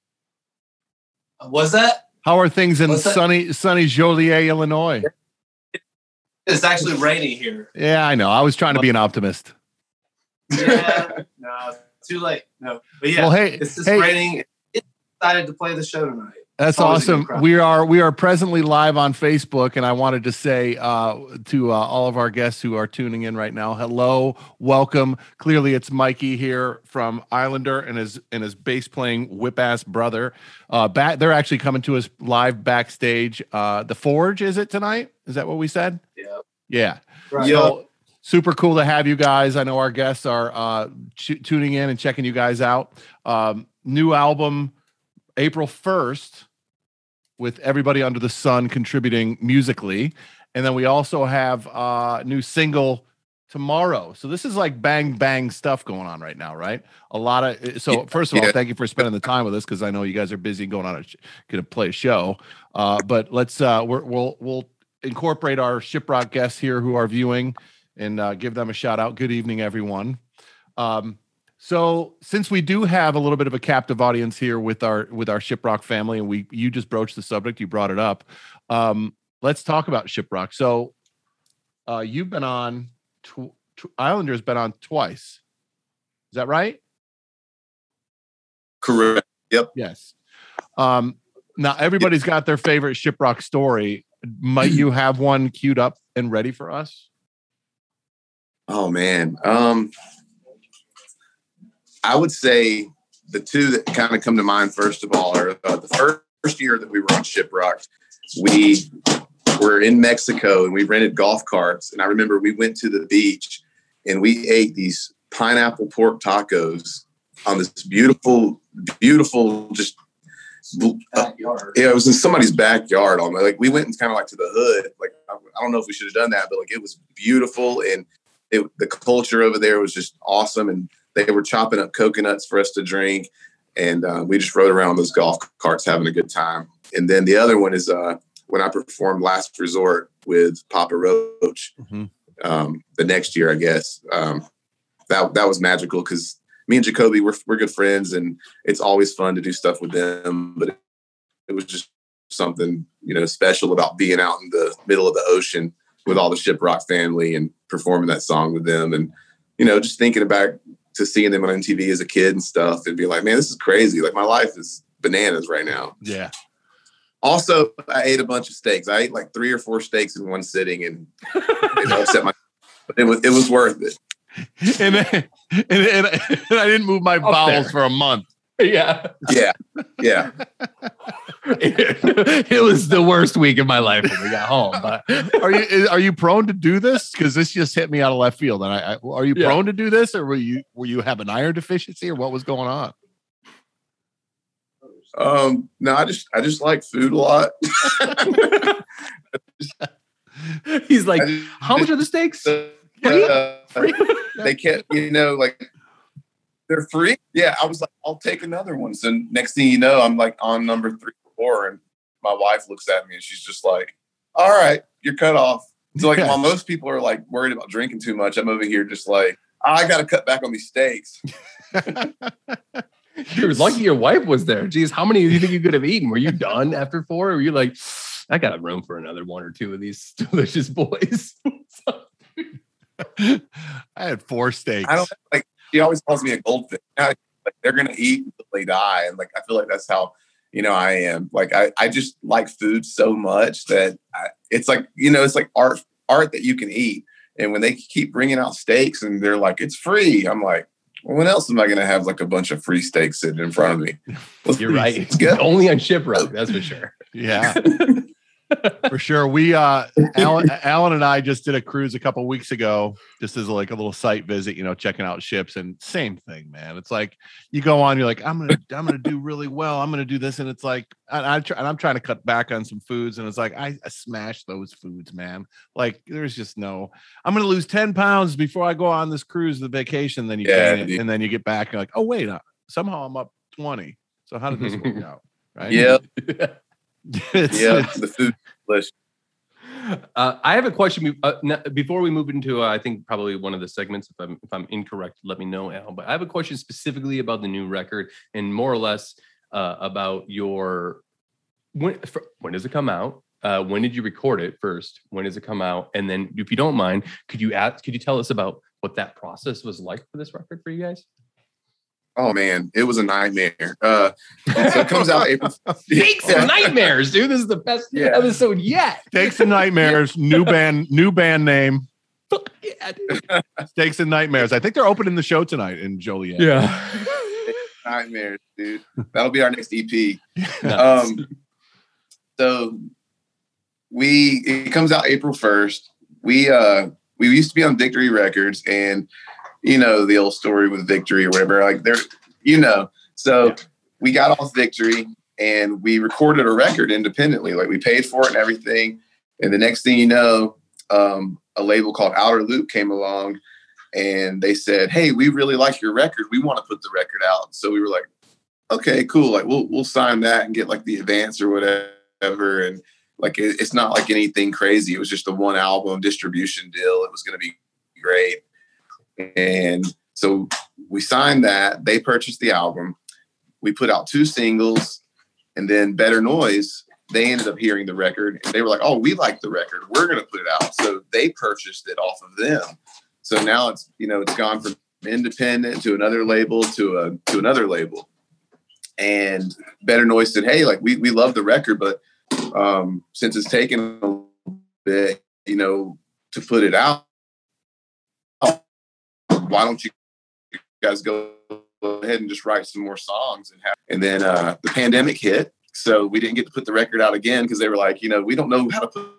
What's that? How are things in sunny sunny Joliet, Illinois? It's actually raining here. Yeah, I know. I was trying to be an optimist. Yeah, no, too late. No, but yeah, well, hey, it's just hey, raining. It's decided to play the show tonight. That's Always a good awesome. crowd. We are we are presently live on Facebook, and I wanted to say uh, to uh, all of our guests who are tuning in right now, hello, welcome. Clearly, it's Mikey here from Islander and his and his bass playing whip ass brother. Uh, back, they're actually coming to us live backstage. Uh, the Forge, is it tonight? Is that what we said? Yeah. Yeah. Right. So super cool to have you guys. I know our guests are uh, ch- tuning in and checking you guys out. Um, new album, April first, with everybody under the sun contributing musically. And then we also have a uh, new single tomorrow. So this is like bang, bang stuff going on right now, right? A lot of, so Yeah, first of all, yeah. thank you for spending the time with us, because I know you guys are busy going on a, sh- gonna play a show. Uh, but let's, uh, we're, we'll, we'll incorporate our Shiprock guests here who are viewing and uh, give them a shout out. Good evening, everyone. Um, So since we do have a little bit of a captive audience here with our with our Shiprock family, and we you just broached the subject, you brought it up. Um, let's talk about Shiprock. So uh, you've been on tw- tw- Islander's been on twice. Is that right? Correct. Yep. Yes. Um, now everybody's got their favorite Shiprock story. Might you have one queued up and ready for us? Oh man. Um, I would say the two that kind of come to mind first of all are uh, the first, first year that we were on Shiprock. We were in Mexico and we rented golf carts. And I remember we went to the beach and we ate these pineapple pork tacos on this beautiful, beautiful, just uh, Backyard. yeah, it was in somebody's backyard. Almost. Like we went and kind of like to the hood. Like I, I don't know if we should have done that, but like it was beautiful and it, the culture over there was just awesome. And they were chopping up coconuts for us to drink. And uh, we just rode around those golf carts having a good time. And then the other one is uh, when I performed Last Resort with Papa Roach Mm-hmm. um, the next year, I guess. Um, that that was magical because me and Jacoby, we're, we're good friends and it's always fun to do stuff with them. But it, it was just something, you know, special about being out in the middle of the ocean with all the Shiprock family and performing that song with them. And, you know, just thinking about to seeing them on M T V as a kid and stuff and be like, man, this is crazy. Like my life is bananas right now. Yeah. Also, I ate a bunch of steaks. I ate like three or four steaks in one sitting and it upset my, but it was, it was worth it. And, then- and, and, and I didn't move my bowels there. for a month. Yeah. Yeah. Yeah. it, it was the worst week of my life when we got home. But Are you are you prone to do this? Because this just hit me out of left field. And I, I are you Yeah. prone to do this, or were you were you have an iron deficiency, or what was going on? Um, no, I just, I just like food a lot. he's like, I- how much are the steaks? Uh, they can't, you know, like they're free. Yeah. I was like, I'll take another one. So next thing you know, I'm like on number three or four and my wife looks at me and she's just like, all right, you're cut off. So like Yeah. while most people are like worried about drinking too much, I'm over here just like, I got to cut back on these steaks. You're lucky your wife was there. Geez, how many do you think you could have eaten? Were you done after four? Or were you like, I got room for another one or two of these delicious boys? I had four steaks. I don't like, she always calls me a goldfish. Like they're going to eat until they die. And like, I feel like that's how, you know, I am. Like, I, I just like food so much that I, it's like, you know, it's like art, art that you can eat. And when they keep bringing out steaks and they're like, it's free. I'm like, well, when else am I going to have like a bunch of free steaks sitting in front of me? Let's- You're right. Let's go. Only on Shiprock, that's for sure. Yeah, for sure. We, uh, Alan, Alan and I just did a cruise a couple weeks ago, just as like a little site visit, you know, checking out ships, and same thing, man. It's like you go on, you're like, I'm gonna, I'm gonna do really well. I'm gonna do this, and it's like, and, I try, and I'm trying to cut back on some foods, and it's like I, I smash those foods, man. Like there's just no. I'm gonna lose ten pounds before I go on this cruise, the vacation. Then you Yeah, gain it, dude. and then you get back, and you're like, oh wait, uh, somehow I'm up twenty. So how did this work out? Right? Yeah. It's- Yeah. it's- The food. Delicious. Uh, I have a question uh, n- before we move into, uh, I think probably one of the segments. If I'm if I'm incorrect, let me know, Al. But I have a question specifically about the new record, and more or less uh, about your when for, when does it come out? Uh, when did you record it first? When does it come out? And then, if you don't mind, could you ask? Could you tell us about what that process was like for this record for you guys? Oh man, it was a nightmare. Uh, so it comes out April. Steaks and Nightmares, dude. This is the best Yeah. episode yet. Steaks and Nightmares, new band, new band name. Fuck yeah, dude. Steaks and Nightmares. I think they're opening the show tonight in Joliet. Yeah. Nightmares, dude. That'll be our next E P. Nice. Um, so we it comes out April first. We uh we used to be on Victory Records, and you know the old story with Victory or whatever. Like they're you know. So Yeah. we got off Victory and we recorded a record independently. Like we paid for it and everything. And the next thing you know, um, a label called Outer Loop came along and they said, "Hey, we really like your record. We want to put the record out." So we were like, "Okay, cool. Like we'll we'll sign that and get like the advance or whatever." And like it, it's not like anything crazy. It was just a one album distribution deal. It was going to be great. And so we signed that. They purchased the album. We put out two singles, and then Better Noise, they ended up hearing the record and they were like, "Oh, we like the record. We're going to put it out." So they purchased it off of them. So now it's, you know, it's gone from independent to another label to a, to another label. And Better Noise said, "Hey, like we, we love the record, but um, since it's taken a little bit, you know, to put it out, why don't you guys go ahead and just write some more songs?" And have, and then uh, the pandemic hit. So we didn't get to put the record out again because they were like, you know, we don't know how to put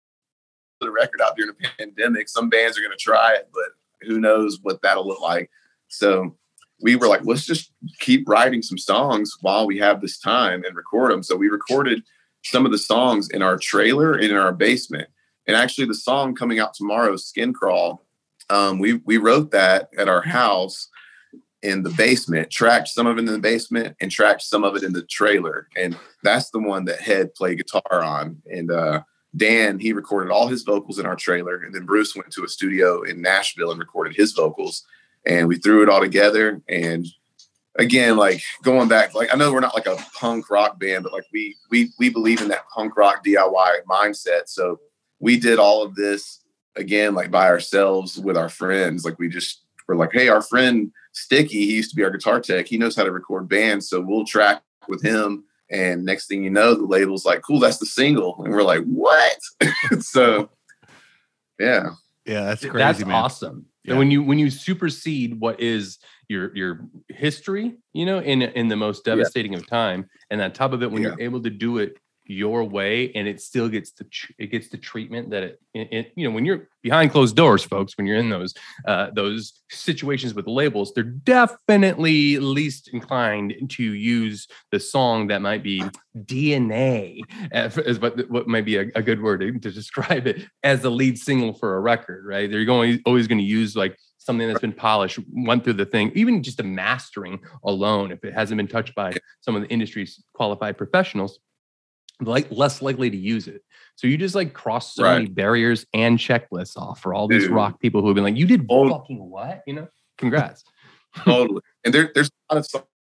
a record out during a pandemic. Some bands are going to try it, but who knows what that'll look like. So we were like, let's just keep writing some songs while we have this time and record them. So we recorded some of the songs in our trailer and in our basement. And actually the song coming out tomorrow, Skin Crawl, um, we, we wrote that at our house in the basement, tracked some of it in the basement and tracked some of it in the trailer. And that's the one that Head played guitar on. And uh, Dan, he recorded all his vocals in our trailer. And then Bruce went to a studio in Nashville and recorded his vocals. And we threw it all together. And again, like going back, like I know we're not like a punk rock band, but like we we we believe in that punk rock D I Y mindset. So we did all of this again, like by ourselves with our friends. Like we just were like, hey, our friend Sticky, he used to be our guitar tech. He knows how to record bands. So we'll track with him. And next thing you know, the label's like, cool, that's the single. And we're like, what? So yeah. Yeah, that's crazy, That's man. awesome. Yeah. And when you when you supersede what is your your history, you know, in in the most devastating of time, and on top of it, when Yeah. you're able to do it your way, and it still gets the tr- it gets the treatment that it, it, it you know, when you're behind closed doors, folks, when you're in those uh, those situations with labels, they're definitely least inclined to use the song that might be D N A, as what what might be a, a good word to, to describe it, as the lead single for a record, right? They're going always going to use like something that's been polished, went through the thing, even just a mastering alone, if it hasn't been touched by some of the industry's qualified professionals, like less likely to use it. So you just like cross so Right. many barriers and checklists off for all these Dude. rock people who have been like, you did Oh. fucking what? You know, congrats. Totally. And there, there's a lot of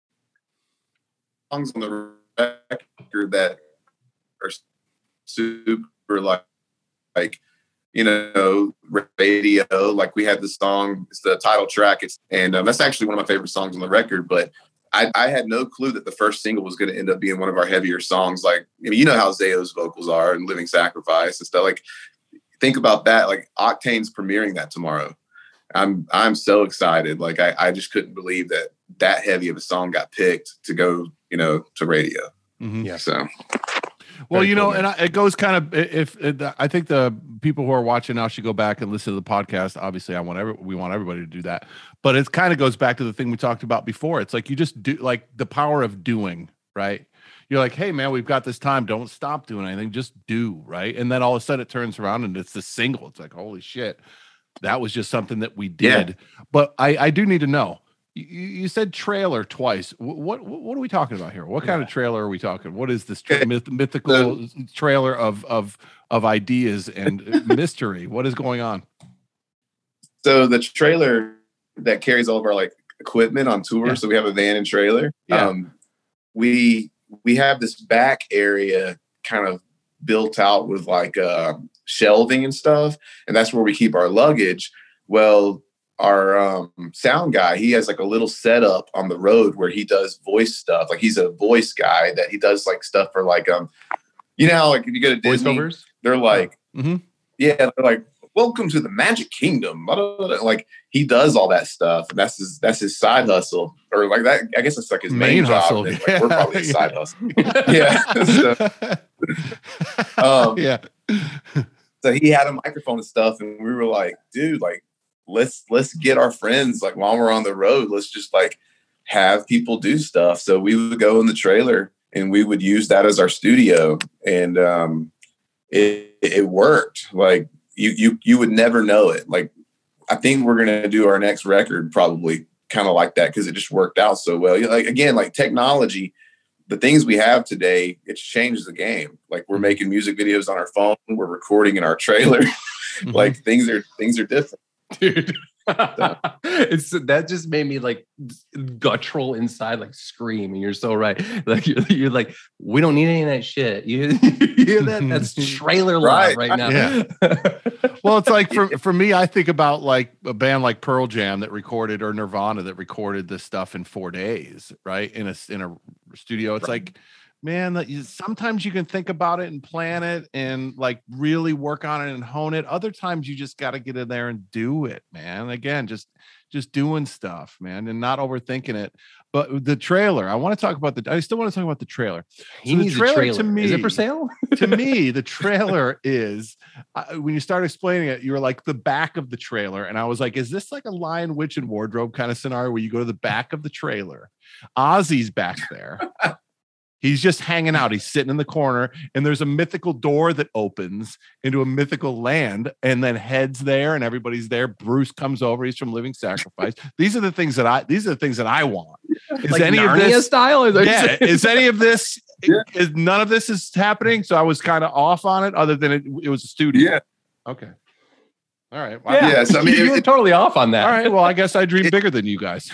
songs on the record that are super like, like, you know, radio. Like we had this song, it's the title track. It's, and um, that's actually one of my favorite songs on the record. But I, I had no clue that the first single was going to end up being one of our heavier songs. Like, I mean, you know how Zayo's vocals are and Living Sacrifice and stuff. Like, think about that. Like, Octane's premiering that tomorrow. I'm I'm so excited. Like, I, I just couldn't believe that that heavy of a song got picked to go, you know, to radio. Mhm. Yeah. So, Well, Very you know, cool, and I, it goes kind of if, if I think the people who are watching now should go back and listen to the podcast. Obviously, I want every, we want everybody to do that, but it kind of goes back to the thing we talked about before. It's like you just do like the power of doing, right? You're like, hey man, we've got this time. Don't stop doing anything. Just do, right? And then all of a sudden it turns around and it's the single. It's like, holy shit, that was just something that we did. Yeah. But I, I do need to know. You, you said trailer twice. What, what what are we talking about here? What kind of trailer are we talking? What is this tra- myth, mythical trailer of of of ideas and mystery? What is going on? so the trailer that carries all of our like equipment on tour. Yeah. So we have a van and trailer. Yeah. Um, we we have this back area kind of built out with like uh, shelving and stuff, and that's where we keep our luggage. Well, our um, sound guy, he has like a little setup on the road where he does voice stuff. Like he's a voice guy that he does like stuff for like, um, you know, how, like if you go to Disney, Voiceovers? they're like, Mm-hmm. yeah, they're like, welcome to the Magic Kingdom. Blah, blah, blah. Like he does all that stuff. And that's his, that's his side hustle or like that. I guess it's like his main, Main job. hustle, And, like, yeah. we're probably his side hustle. yeah. So, um, yeah. so he had a microphone and stuff. And we were like, dude, like, let's, let's get our friends, like while we're on the road, let's just like have people do stuff. So we would go in the trailer and we would use that as our studio. And, um, it, it worked. Like you, you, you would never know it. Like, I think we're going to do our next record probably kind of like that because it just worked out so well. You know, like, again, like technology, the things we have today, it's changed the game. Like we're making music videos on our phone. We're recording in our trailer. Mm-hmm. Like things are, things are different. Dude. It's that just made me like guttural inside, like scream. And you're so right. Like you're, you're like, we don't need any of that shit. You, you hear that? That's trailer love right, right now. Yeah. Well, it's like for for me, I think about like a band like Pearl Jam that recorded, or Nirvana that recorded this stuff in four days, right? In a in a studio. It's Right. like, man, that you, sometimes you can think about it and plan it and like really work on it and hone it. Other times you just got to get in there and do it, man. Again, just just doing stuff, man, and not overthinking it. But the trailer, I want to talk about the. I still want to talk about the trailer. He So the needs trailer a trailer. to me- Is it for sale? To me, the trailer is uh, when you start explaining it, you were like the back of the trailer, and I was like, is this like a Lion, Witch, and Wardrobe kind of scenario where you go to the back of the trailer? Ozzy's back there. He's just hanging out. He's sitting in the corner, and there's a mythical door that opens into a mythical land, and then heads there, and everybody's there. Bruce comes over. He's from Living Sacrifice. These are the things that I. These are the things that I want. Is Like any Narnia of this style? Is yeah, is any of this? Yeah. Is none of this is happening? So I was kind of off on it, other than it, it was a studio. Yeah. Okay. All right. Wow. Yeah. Yeah, so, I mean, you it- were totally off on that. All right. Well, I guess I dream It- bigger than you guys.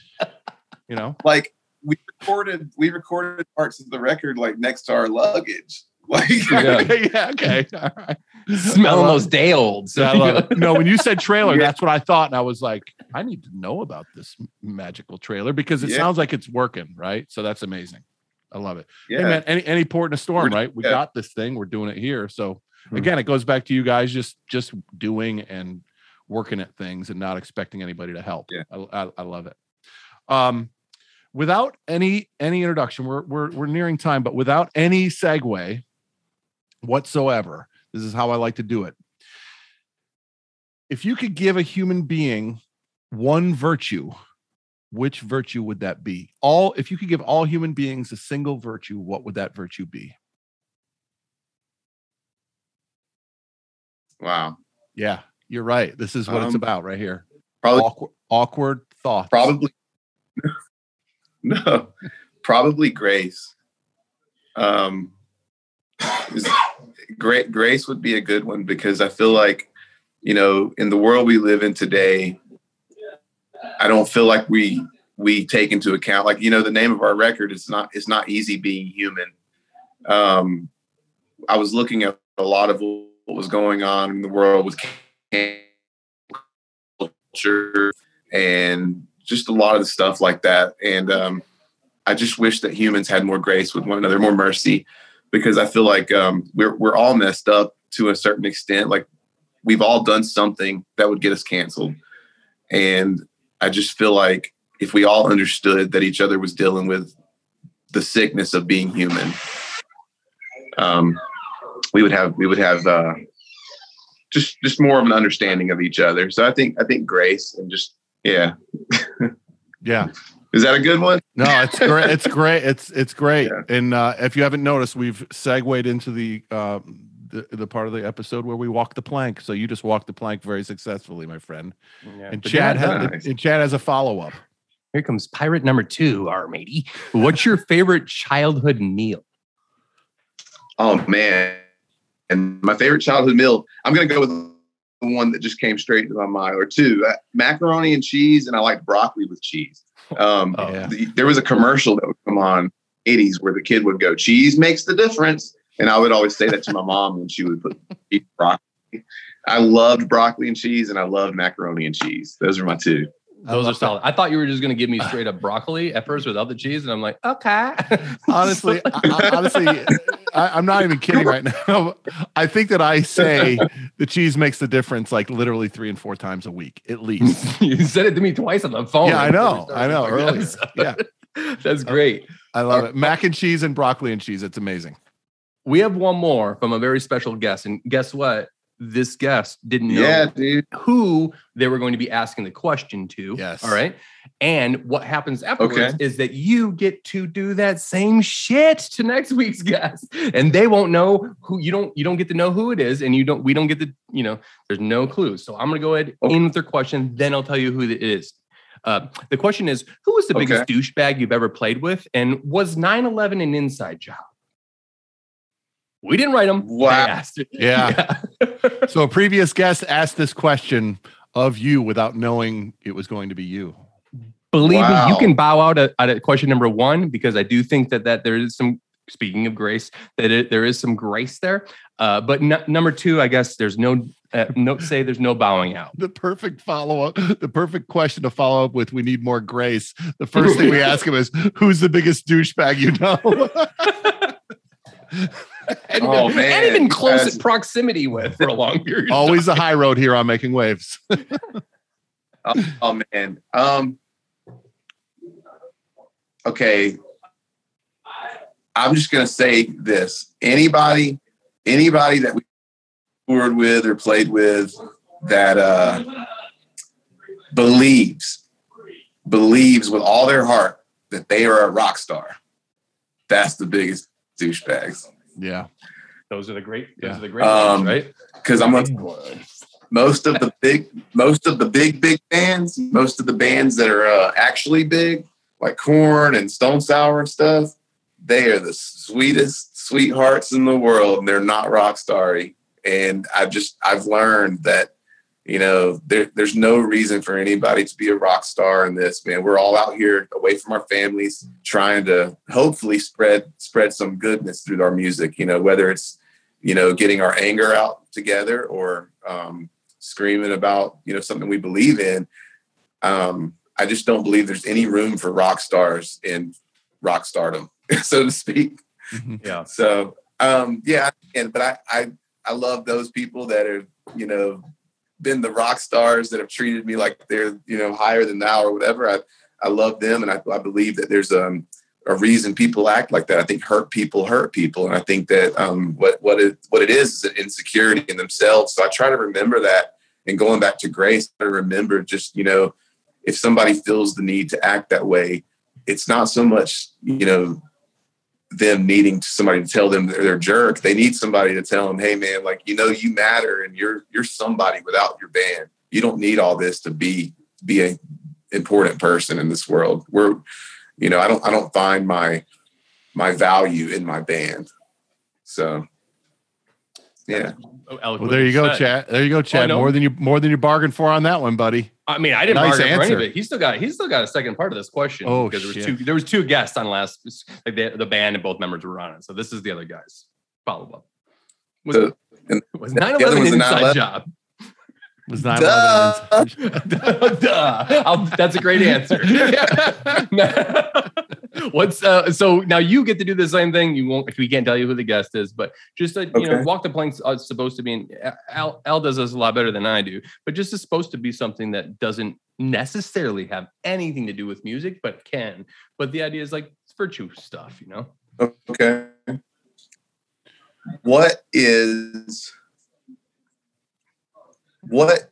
You know. Like we recorded, we recorded parts of the record like next to our luggage. Like, Yeah. yeah. Okay. All right. Smelling I love- those day olds. Yeah, I love it. No, when you said trailer, Yeah. that's what I thought, and I was like, I need to know about this magical trailer because it Yeah. sounds like it's working, right? So that's amazing. I love it. yeah. Hey man, any any port in a storm, We're- right? We yeah. got this thing. We're doing it here. So Hmm. again, it goes back to you guys just just doing and working at things and not expecting anybody to help. Yeah. I, I, I love it. Um, without any any introduction, we're we're we're nearing time, but without any segue whatsoever, this is how I like to do it. If you could give a human being one virtue, which virtue would that be? All, if you could give all human beings a single virtue, what would that virtue be? Wow. Yeah, you're right. This is what it's Um, about right here. Probably, Awkward, awkward thoughts. probably, no, probably Grace. Um, is- great Grace would be a good one because I feel like, you know, in the world we live in today, I don't feel like we we take into account, like, you know, the name of our record is not it's not easy being human. Um, I was looking at a lot of what was going on in the world with culture and just a lot of the stuff like that. And um, I just wish that humans had more grace with one another, more mercy, because I feel like um, we're we're all messed up to a certain extent. Like we've all done something that would get us canceled, and I just feel like if we all understood that each other was dealing with the sickness of being human, um, we would have we would have uh, just just more of an understanding of each other. So I think I think grace and just yeah. Yeah. Is that a good one? No, it's great. It's great. It's it's great. Yeah. And uh, if you haven't noticed, we've segued into the, uh, the the part of the episode where we walk the plank. So you just walked the plank very successfully, my friend. Yeah. And But Chad yeah, has nice. and Chad has a follow up. Here comes pirate number two, our matey. What's your favorite childhood meal? Oh man. And my favorite childhood meal, I'm gonna go with the one that just came straight to my mind, or two. Uh, macaroni and cheese, and I like broccoli with cheese. Um, Oh, yeah. the, there was a commercial that would come on eighties where the kid would go, "Cheese makes the difference," and I would always say that to my mom when she would put beef broccoli. I loved broccoli and cheese, and I loved macaroni and cheese. Those are my two. Those are solid. I thought you were just going to give me straight up broccoli at first without the cheese, and I'm like, okay. Honestly, I, I- honestly, I, I'm not even kidding right now. I think that I say the cheese makes the difference like literally three and four times a week, at least. You said it to me twice on the phone. Yeah, I know. before we I know. started Earlier. the episode. Yeah, That's great. I love it. Mac and cheese and broccoli and cheese. It's amazing. We have one more from a very special guest, and guess what? This guest didn't know Yeah, dude. who they were going to be asking the question to. Yes. All right. And what happens afterwards Okay. is that you get to do that same shit to next week's guest. And they won't know who you don't you don't get to know who it is. And you don't we don't get to, you know, there's no clues. So I'm gonna go ahead Okay. in with their question, then I'll tell you who it is. Uh, the question is, who was the biggest Okay. douchebag you've ever played with? And was nine eleven an inside job? We didn't write them. Wow. They asked it. Yeah. So a previous guest asked this question of you without knowing it was going to be you. Believe Wow. me, you can bow out at, at question number one, because I do think that that there is some, speaking of grace, that it, there is some grace there. Uh, but n- number two, I guess there's no, uh, no say there's no bowing out. The perfect follow up, the perfect question to follow up with. We need more grace. The first thing we ask him is, "Who's the biggest douchebag you know?" And, Oh, and man. even close That's- in proximity with for a long period. of Always time. the high road here on Making Waves. Oh, oh, man. Um. Okay. I'm just gonna say this. Anybody, anybody that we toured with or played with that uh, believes, believes with all their heart that they are a rock star, that's the biggest douchebags. Yeah. Those are the great. Those Yeah. are the great Um, ones, right? Because I'm gonna most of the big, most of the big, big bands, most of the bands that are uh, actually big, like Korn and Stone Sour and stuff, they are the sweetest sweethearts in the world, and they're not rock starry. And I just, I've learned that, you know, there, there's no reason for anybody to be a rock star in this, man. We're all out here away from our families, trying to hopefully spread, spread some goodness through our music, you know, whether it's, you know, getting our anger out together or um, screaming about, you know, something we believe in. Um, I just don't believe there's any room for rock stars in rock stardom, so to speak. Yeah. So, um, yeah, and but I, I, I love those people that have, you know, been the rock stars that have treated me like they're, you know, higher than thou or whatever. I, I love them, and I, I believe that there's um, a reason people act like that. I think hurt people hurt people, and I think that um, what what it what it is is an insecurity in themselves. So I try to remember that, and going back to grace, I remember just, you know, if somebody feels the need to act that way, it's not so much, you know, them needing somebody to tell them they're, they're a jerk. They need somebody to tell them, hey man, like, you know, you matter, and you're, you're somebody without your band. You don't need all this to be, be a important person in this world. We're, you know, I don't, I don't find my, my value in my band. So yeah. Well, Well, there you go, Chad. There you go, Chad. no. More than you, more than you bargained for on that one, buddy. I mean, I didn't Nice bargain for any of answer. it. He's still got he's still got a second part of this question. Oh, because there was shit. two there was two guests on last, like the, the band and both members were on it. So this is the other guys. Follow up. Was, So, and was the nine other eleven was an the inside nine eleven job? Was nine Duh. eleven? Duh. I'll- that's a great answer. What's uh, so now you get to do the same thing. You won't, we can't tell you who the guest is, but just uh, you know, Okay. walk the plank's uh, supposed to be. In, Al, Al does this a lot better than I do, but just is supposed to be something that doesn't necessarily have anything to do with music, but can. But the idea is like it's virtue stuff, you know. Okay. What is what?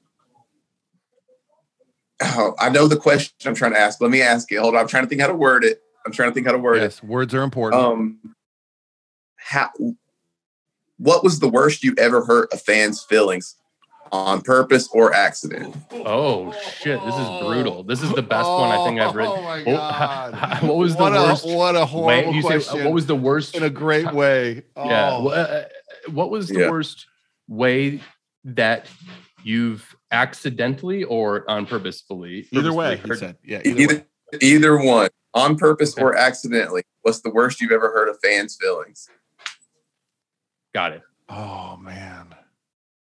Oh, I know the question I'm trying to ask. Let me ask it. Hold on. I'm trying to think how to word it. I'm trying to think how to word Yes, words are important. it. Um, how? What was the worst you ever hurt a fan's feelings, on purpose or accident? Oh shit! This is brutal. This is the best one I think I've written. Oh my Oh, god! what was the what worst A, what a way- horrible you say, question! uh, what was the worst? in a great way? Oh. Yeah. wha- uh, What was the Yeah. worst way that you've accidentally or on purposefully? Either way, purposefully he hurt- said. Yeah, either, way. Either either one, on purpose or accidentally. What's the worst you've ever hurt a fan's feelings? Got it. Oh man.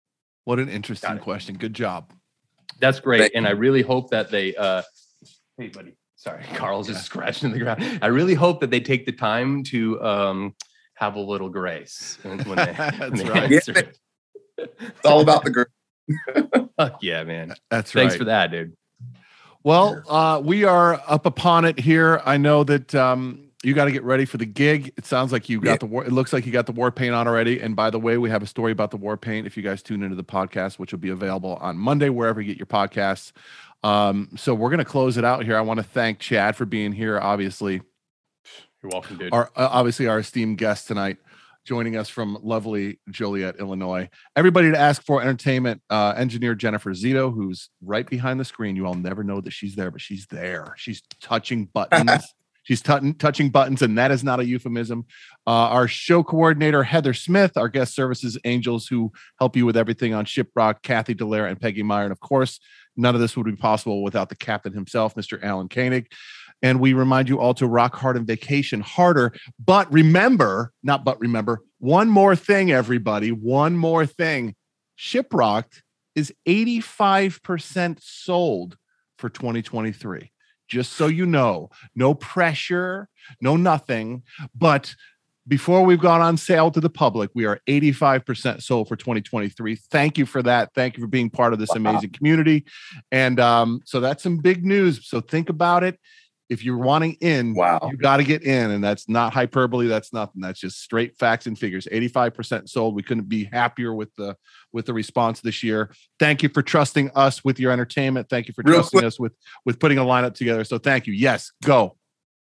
What an interesting question. Good job. That's great. And I really hope that they, uh, hey, buddy, sorry, Carl's just scratching in the ground. I really hope that they take the time to um, have a little grace when when they, when they right. answer Yeah. it. It's all about the group. Fuck yeah, man. That's right. Thanks for that, dude. Well, uh, we are up upon it here. I know that um, you got to get ready for the gig. It sounds like you got Yeah. the war. It looks like you got the war paint on already. And by the way, we have a story about the war paint. If you guys tune into the podcast, which will be available on Monday, wherever you get your podcasts. Um, so we're going to close it out here. I want to thank Chad for being here. Obviously, You're welcome, dude. our uh, obviously our esteemed guest tonight, joining us from lovely Joliet, Illinois. Everybody to ask for entertainment, uh, engineer Jennifer Zito, who's right behind the screen. You all never know that she's there, but she's there. She's touching buttons. She's t- touching buttons, and that is not a euphemism. Uh, our show coordinator, Heather Smith, our guest services angels who help you with everything on Shiprock, Kathy Dallaire and Peggy Meyer. And of course, none of this would be possible without the captain himself, Mister Alan Koenig. And we remind you all to rock hard and vacation harder. But remember, not but remember, one more thing, everybody, one more thing. Shiprocked is eighty-five percent sold for twenty twenty-three. Just so you know, no pressure, no nothing. But before we've gone on sale to the public, we are eighty-five percent sold for twenty twenty-three. Thank you for that. Thank you for being part of this amazing community. And um, so that's some big news. So think about it. If you're wanting in, Wow. you got to get in. And that's not hyperbole. That's nothing. That's just straight facts and figures. eighty-five percent sold. We couldn't be happier with the with the response this year. Thank you for trusting us with your entertainment. Thank you for Real trusting quick. us with, with putting a lineup together. So thank you. Yes, go.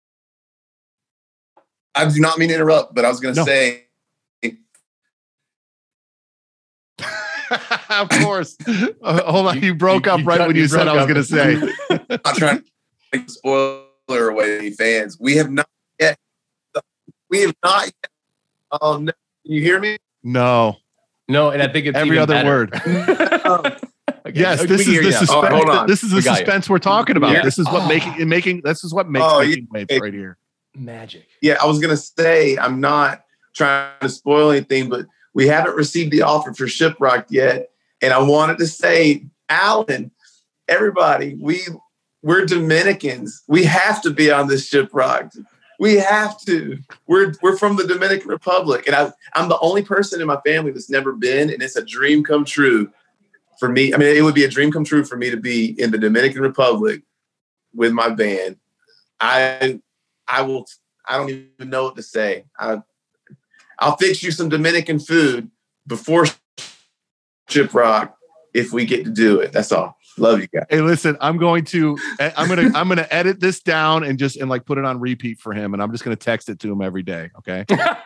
I do not mean to interrupt, but I was going to No. say, Of course. Uh, hold on. You broke You- up you right cut- when you you said broke I was up. going to say. I'm not trying to take the spoiler away, any fans. We have not yet. We have not yet. Oh, no. Can you hear me? No. No, and I think it's Every even other better. word. Okay, Yes, we this can is hear the you. suspense. Oh, hold on. This is the We got you. suspense we're talking about. Yeah. This is what Oh. making making this is what makes Oh, making waves yeah. right here. Magic. Yeah, I was going to say, I'm not trying to spoil anything, but we haven't received the offer for Shiprocked yet. And I wanted to say, Alan, everybody, we, we're Dominicans. We have to be on this Shiprocked. We have to. We're we're from the Dominican Republic. And I, I'm the only person in my family that's never been, and it's a dream come true for me. I mean, it would be a dream come true for me to be in the Dominican Republic with my band. I I will I don't even know what to say. I I'll fix you some Dominican food before Shiprock if we get to do it. That's all. Love you guys. Hey, listen, I'm going to I'm gonna I'm gonna edit this down and just and like put it on repeat for him, and I'm just gonna text it to him every day. Okay.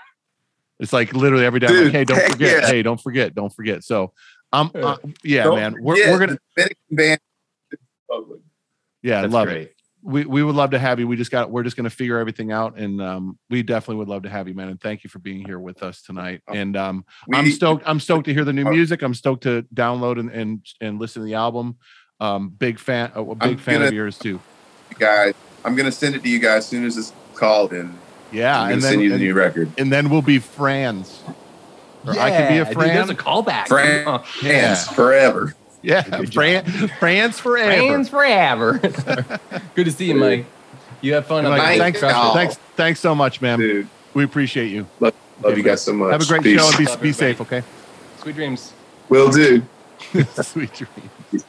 It's like literally every day. I'm Dude, like, hey, don't heck forget. yeah. Hey, don't forget. Don't forget. So um uh, yeah, Don't man. We're forget we're gonna the Dominican band. Republic. yeah, That's love great. it. We we would love to have you. We just got we're just gonna figure everything out, and um we definitely would love to have you, man. And thank you for being here with us tonight. And um We- I'm stoked. I'm stoked to hear the new music. I'm stoked to download and and, and listen to the album. Um, big fan, a big I'm fan gonna- of yours too. You guys, I'm gonna send it to you guys as soon as this called in. Yeah, I'm gonna and then send you the and, new record. and then we'll be friends. Or I could be a dude, friend. There's a callback. Fran- Oh, Yeah. Fans forever. Yeah, Good Fran, France forever. Friends forever. Good to see you, Mike. You have fun. Mike, up there. thanks, Crush it. thanks, thanks so much, man. Dude, We appreciate you. love Okay, you guys so much. Have a great Peace. show and be, Love be everybody. safe, okay? Sweet dreams. Will do. Sweet dreams.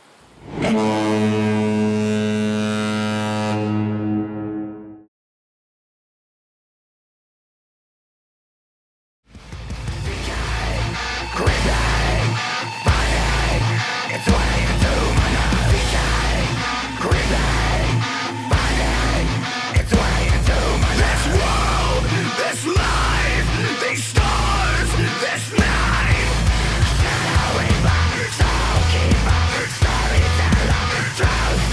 Storyteller, truth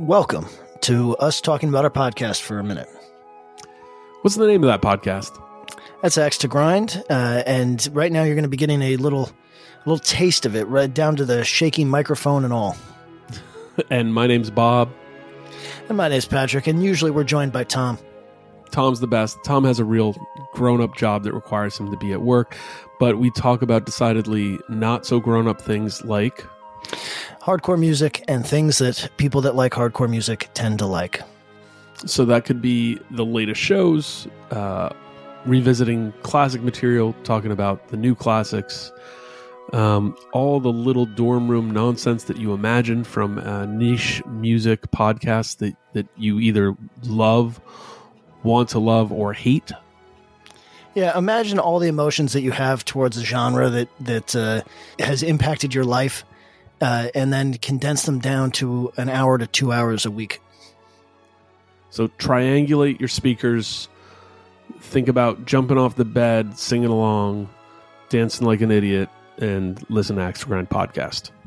Welcome to us talking about our podcast for a minute. What's the name of that podcast? That's Axe to Grind, uh, and right now you're going to be getting a little, little taste of it, right down to the shaky microphone and all. And my name's Bob. And my name's Patrick, and usually we're joined by Tom. Tom's the best. Tom has a real grown-up job that requires him to be at work, but we talk about decidedly not so grown-up things like hardcore music and things that people that like hardcore music tend to like. So that could be the latest shows, uh, revisiting classic material, talking about the new classics, um, all the little dorm room nonsense that you imagine from a niche music podcast that, that you either love, want to love, or hate. Yeah, imagine all the emotions that you have towards a genre that, that uh, has impacted your life, uh, and then condense them down to an hour to two hours a week. So triangulate your speakers. Think about jumping off the bed, singing along, dancing like an idiot, and listen to Axe to Grind podcast.